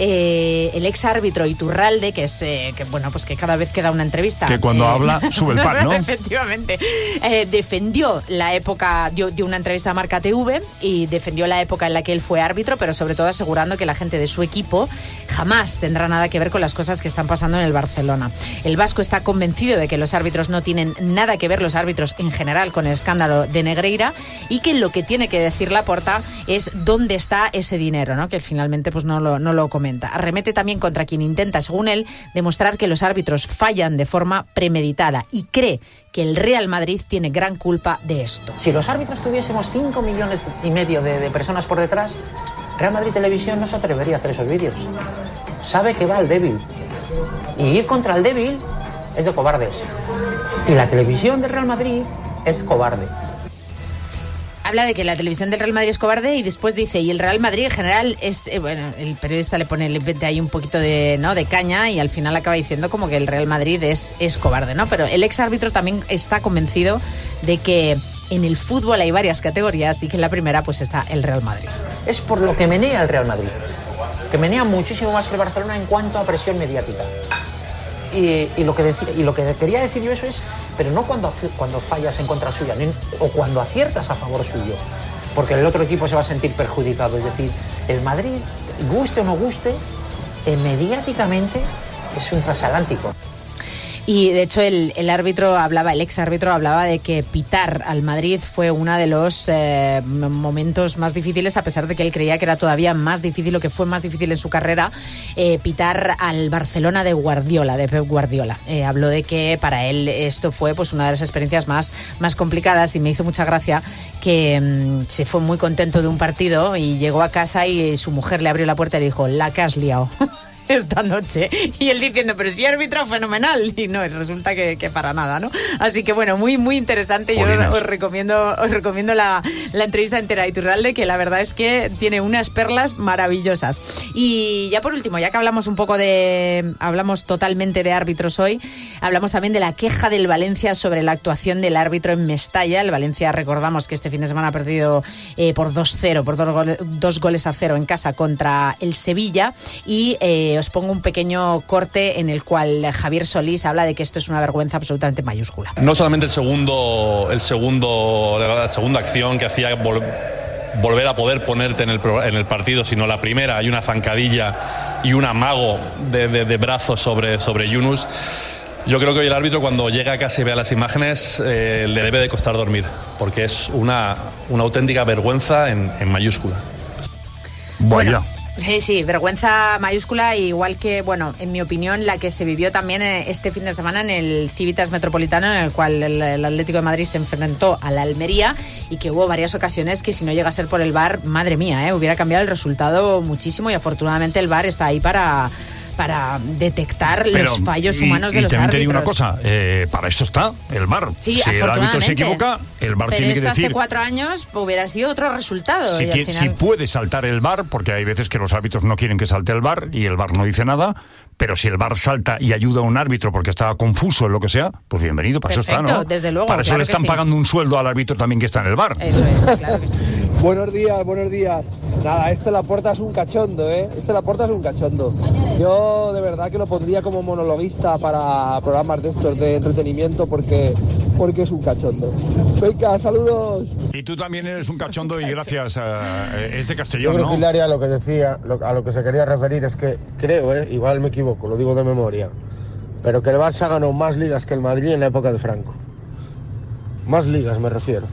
el ex árbitro Iturralde, que es que cada vez que da una entrevista, que cuando habla sube el pan, ¿no? Efectivamente, defendió la época, dio una entrevista a Marca TV y defendió la época en la que él fue árbitro, pero sobre todo asegurando que la gente de su equipo jamás tendrá nada que ver con las cosas que están pasando en el Barcelona. El vasco está convencido de que los árbitros no tienen nada que ver, los árbitros en general, con el escándalo de Negreira, y que lo que tiene que decir Laporta es dónde está ese dinero, ¿no? Que finalmente pues no lo comenta. Arremete también contra quien intenta, según él, demostrar que los árbitros fallan de forma premeditada y cree que el Real Madrid tiene gran culpa de esto. Si los árbitros tuviésemos 5,5 millones de personas por detrás, Real Madrid Televisión no se atrevería a hacer esos vídeos. Sabe que va al débil. Y ir contra el débil es de cobardes. Y la televisión del Real Madrid es cobarde. Habla de que la televisión del Real Madrid es cobarde y después dice, y el Real Madrid en general es... el periodista le mete ahí un poquito de caña y al final acaba diciendo como que el Real Madrid es cobarde, ¿no? Pero el ex árbitro también está convencido de que en el fútbol hay varias categorías y que en la primera pues está el Real Madrid. Es por lo que menea el Real Madrid, que menea muchísimo más que el Barcelona en cuanto a presión mediática. Y lo que quería decir yo eso es, pero no cuando fallas en contra suya, o cuando aciertas a favor suyo, porque el otro equipo se va a sentir perjudicado. Es decir, el Madrid, guste o no guste, mediáticamente es un transatlántico. Y de hecho el ex árbitro hablaba de que pitar al Madrid fue uno de los momentos más difíciles, a pesar de que él creía que era todavía más difícil, lo que fue más difícil en su carrera, pitar al Barcelona de Pep Guardiola. Habló de que para él esto fue pues una de las experiencias más complicadas, y me hizo mucha gracia que se fue muy contento de un partido y llegó a casa y su mujer le abrió la puerta y le dijo: la que has liado esta noche. Y él diciendo: pero sí, árbitro, fenomenal. Y no, resulta que para nada, ¿no? Así que bueno, muy muy interesante. Yo os recomiendo la entrevista entera a Iturralde, que la verdad es que tiene unas perlas maravillosas. Y ya por último, ya que hablamos totalmente de árbitros hoy, hablamos también de la queja del Valencia sobre la actuación del árbitro en Mestalla. El Valencia, recordamos que este fin de semana ha perdido por 2-0, por 2-0 en casa contra el Sevilla, y os pongo un pequeño corte en el cual Javier Solís habla de que esto es una vergüenza absolutamente mayúscula. No solamente la segunda acción que hacía volver a poder ponerte en el partido, sino la primera. Hay una zancadilla y un amago de brazos sobre Yunus. Yo creo que hoy el árbitro, cuando llega a casa y vea las imágenes, le debe de costar dormir, porque es una auténtica vergüenza en mayúscula. Bueno. Sí, vergüenza mayúscula, igual que, bueno, en mi opinión, la que se vivió también este fin de semana en el Civitas Metropolitano, en el cual el Atlético de Madrid se enfrentó a la Almería, y que hubo varias ocasiones que, si no llega a ser por el VAR, madre mía, hubiera cambiado el resultado muchísimo, y afortunadamente el VAR está ahí para detectar los fallos humanos de los árbitros. Te digo una cosa, para eso está el VAR. Sí, si el árbitro se equivoca, el VAR tiene que decir... hace 4 años hubiera sido otro resultado. Si puede saltar el VAR, porque hay veces que los árbitros no quieren que salte el VAR y el VAR no dice nada, pero si el VAR salta y ayuda a un árbitro porque estaba confuso en lo que sea, pues bienvenido, para eso está, ¿no? Desde luego, para eso le están pagando un sueldo al árbitro también que está en el VAR. Eso es, claro que sí. Buenos días. Nada, Laporta es un cachondo, Laporta es un cachondo. Yo de verdad que lo pondría como monologuista para programas de estos de entretenimiento, porque es un cachondo. Venga, saludos. Y tú también eres un cachondo, y gracias es de Castellón, yo creo ¿no? Que Hilaria lo que decía, a lo que se quería referir es que creo, igual me equivoco, lo digo de memoria, pero que el Barça ganó más ligas que el Madrid en la época de Franco. Más ligas me refiero.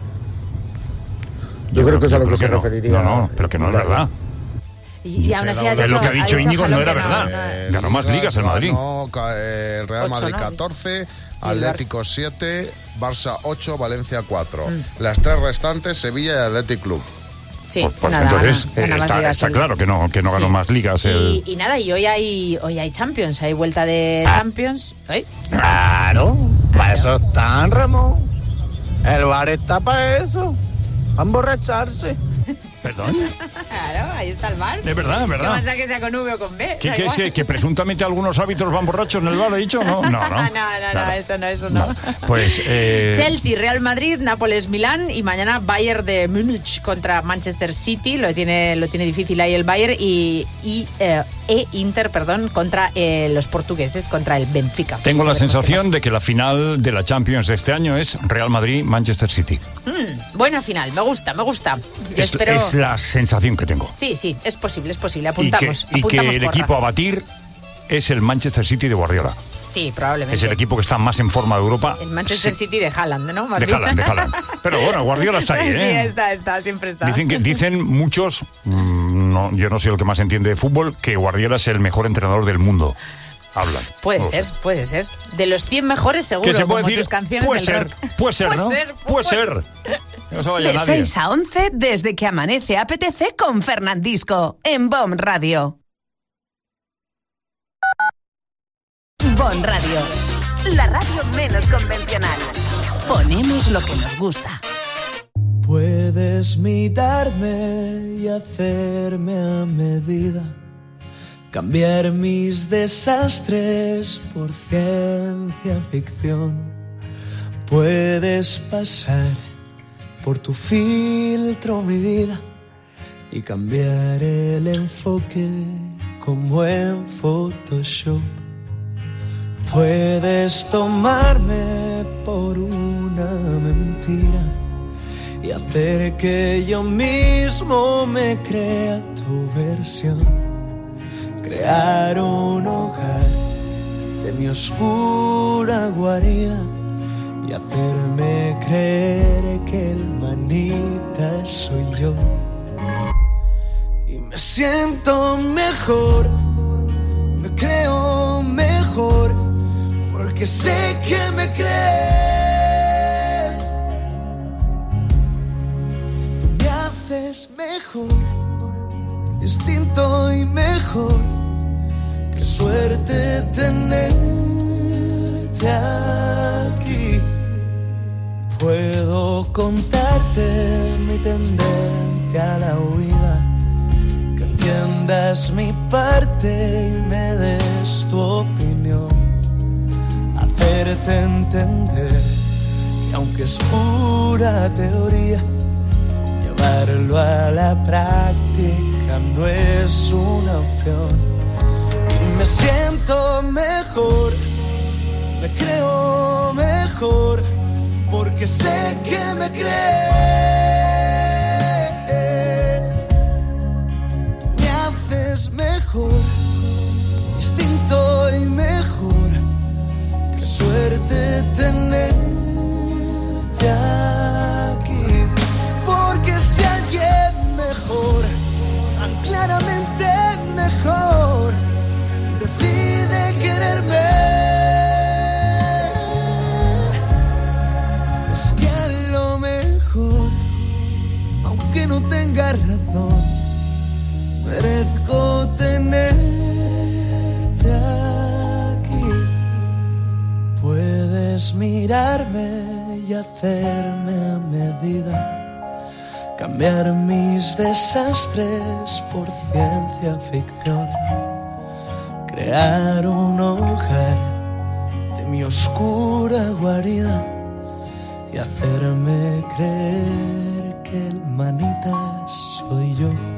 Yo creo que es a lo que se referiría. No, pero que no es verdad. Y aún así ha dicho, lo que ha dicho Íñigo no era verdad. Ganó más ligas el Madrid. El Real Madrid 14, Atlético 7, Barça 8, Valencia 4. Las 3 restantes, Sevilla y Athletic Club. Sí, pues entonces está claro que no ganó más ligas. Y nada, y hoy hay Champions, hay vuelta de Champions. Claro, para eso están, Ramón. El bar está para eso, para emborracharse. ¿Perdón? Claro, ahí está el bar. Es verdad. ¿Qué pasa que sea con V o con B? Que presuntamente algunos árbitros van borrachos en el bar, ¿he dicho? No, eso no. Pues Chelsea, Real Madrid, Nápoles, Milán, y mañana Bayern de Múnich contra Manchester City. Lo tiene difícil ahí el Bayern, y Inter, contra los portugueses, contra el Benfica. Tengo la sensación de que la final de la Champions de este año es Real Madrid-Manchester City. Buena final, me gusta. Yo espero... Es la sensación que tengo. Sí, es posible. Apuntamos. Y que el equipo a batir es el Manchester City de Guardiola. Sí, probablemente. Es el equipo que está más en forma de Europa. El Manchester City de Haaland, ¿no? De Haaland. Pero bueno, Guardiola está ahí, ¿eh? Sí, está, siempre está. Dicen muchos, yo no soy el que más entiende de fútbol, que Guardiola es el mejor entrenador del mundo. Hablan. Puede ser. De los 100 mejores, seguro, como decir, tus canciones del rock. Puede ser, ¿no? Puede ser. No se vaya de nadie. 6 a 11, desde que amanece apetece con Fernandisco, en BOM Radio. BOM Radio. La radio menos convencional. Ponemos lo que nos gusta. Puedes mirarme y hacerme a medida, cambiar mis desastres por ciencia ficción. Puedes pasar por tu filtro mi vida y cambiar el enfoque como en Photoshop. Puedes tomarme por una mentira y hacer que yo mismo me crea tu versión. Crear un hogar de mi oscura guarida y hacerme creer que el manita soy yo. Y me siento mejor, me creo mejor, porque sé que me crees. Me haces mejor, distinto y mejor. Qué suerte tenerte aquí. Puedo contarte mi tendencia a la huida, que entiendas mi parte y me des tu opinión. Hacerte entender que aunque es pura teoría, llevarlo a la práctica no es una opción. Y me siento mejor, me creo mejor, porque sé que me crees. Me haces mejor, distinto y mejor. Qué suerte tenerte aquí. Porque si alguien mejor, tan claramente mejor, decide quererme, es que a lo mejor, aunque no tenga razón, merezco tenerte aquí. Puedes mirarme y hacerme a medida, cambiar mis desastres por ciencia ficción, crear un hogar de mi oscura guarida y hacerme creer que el manitas soy yo.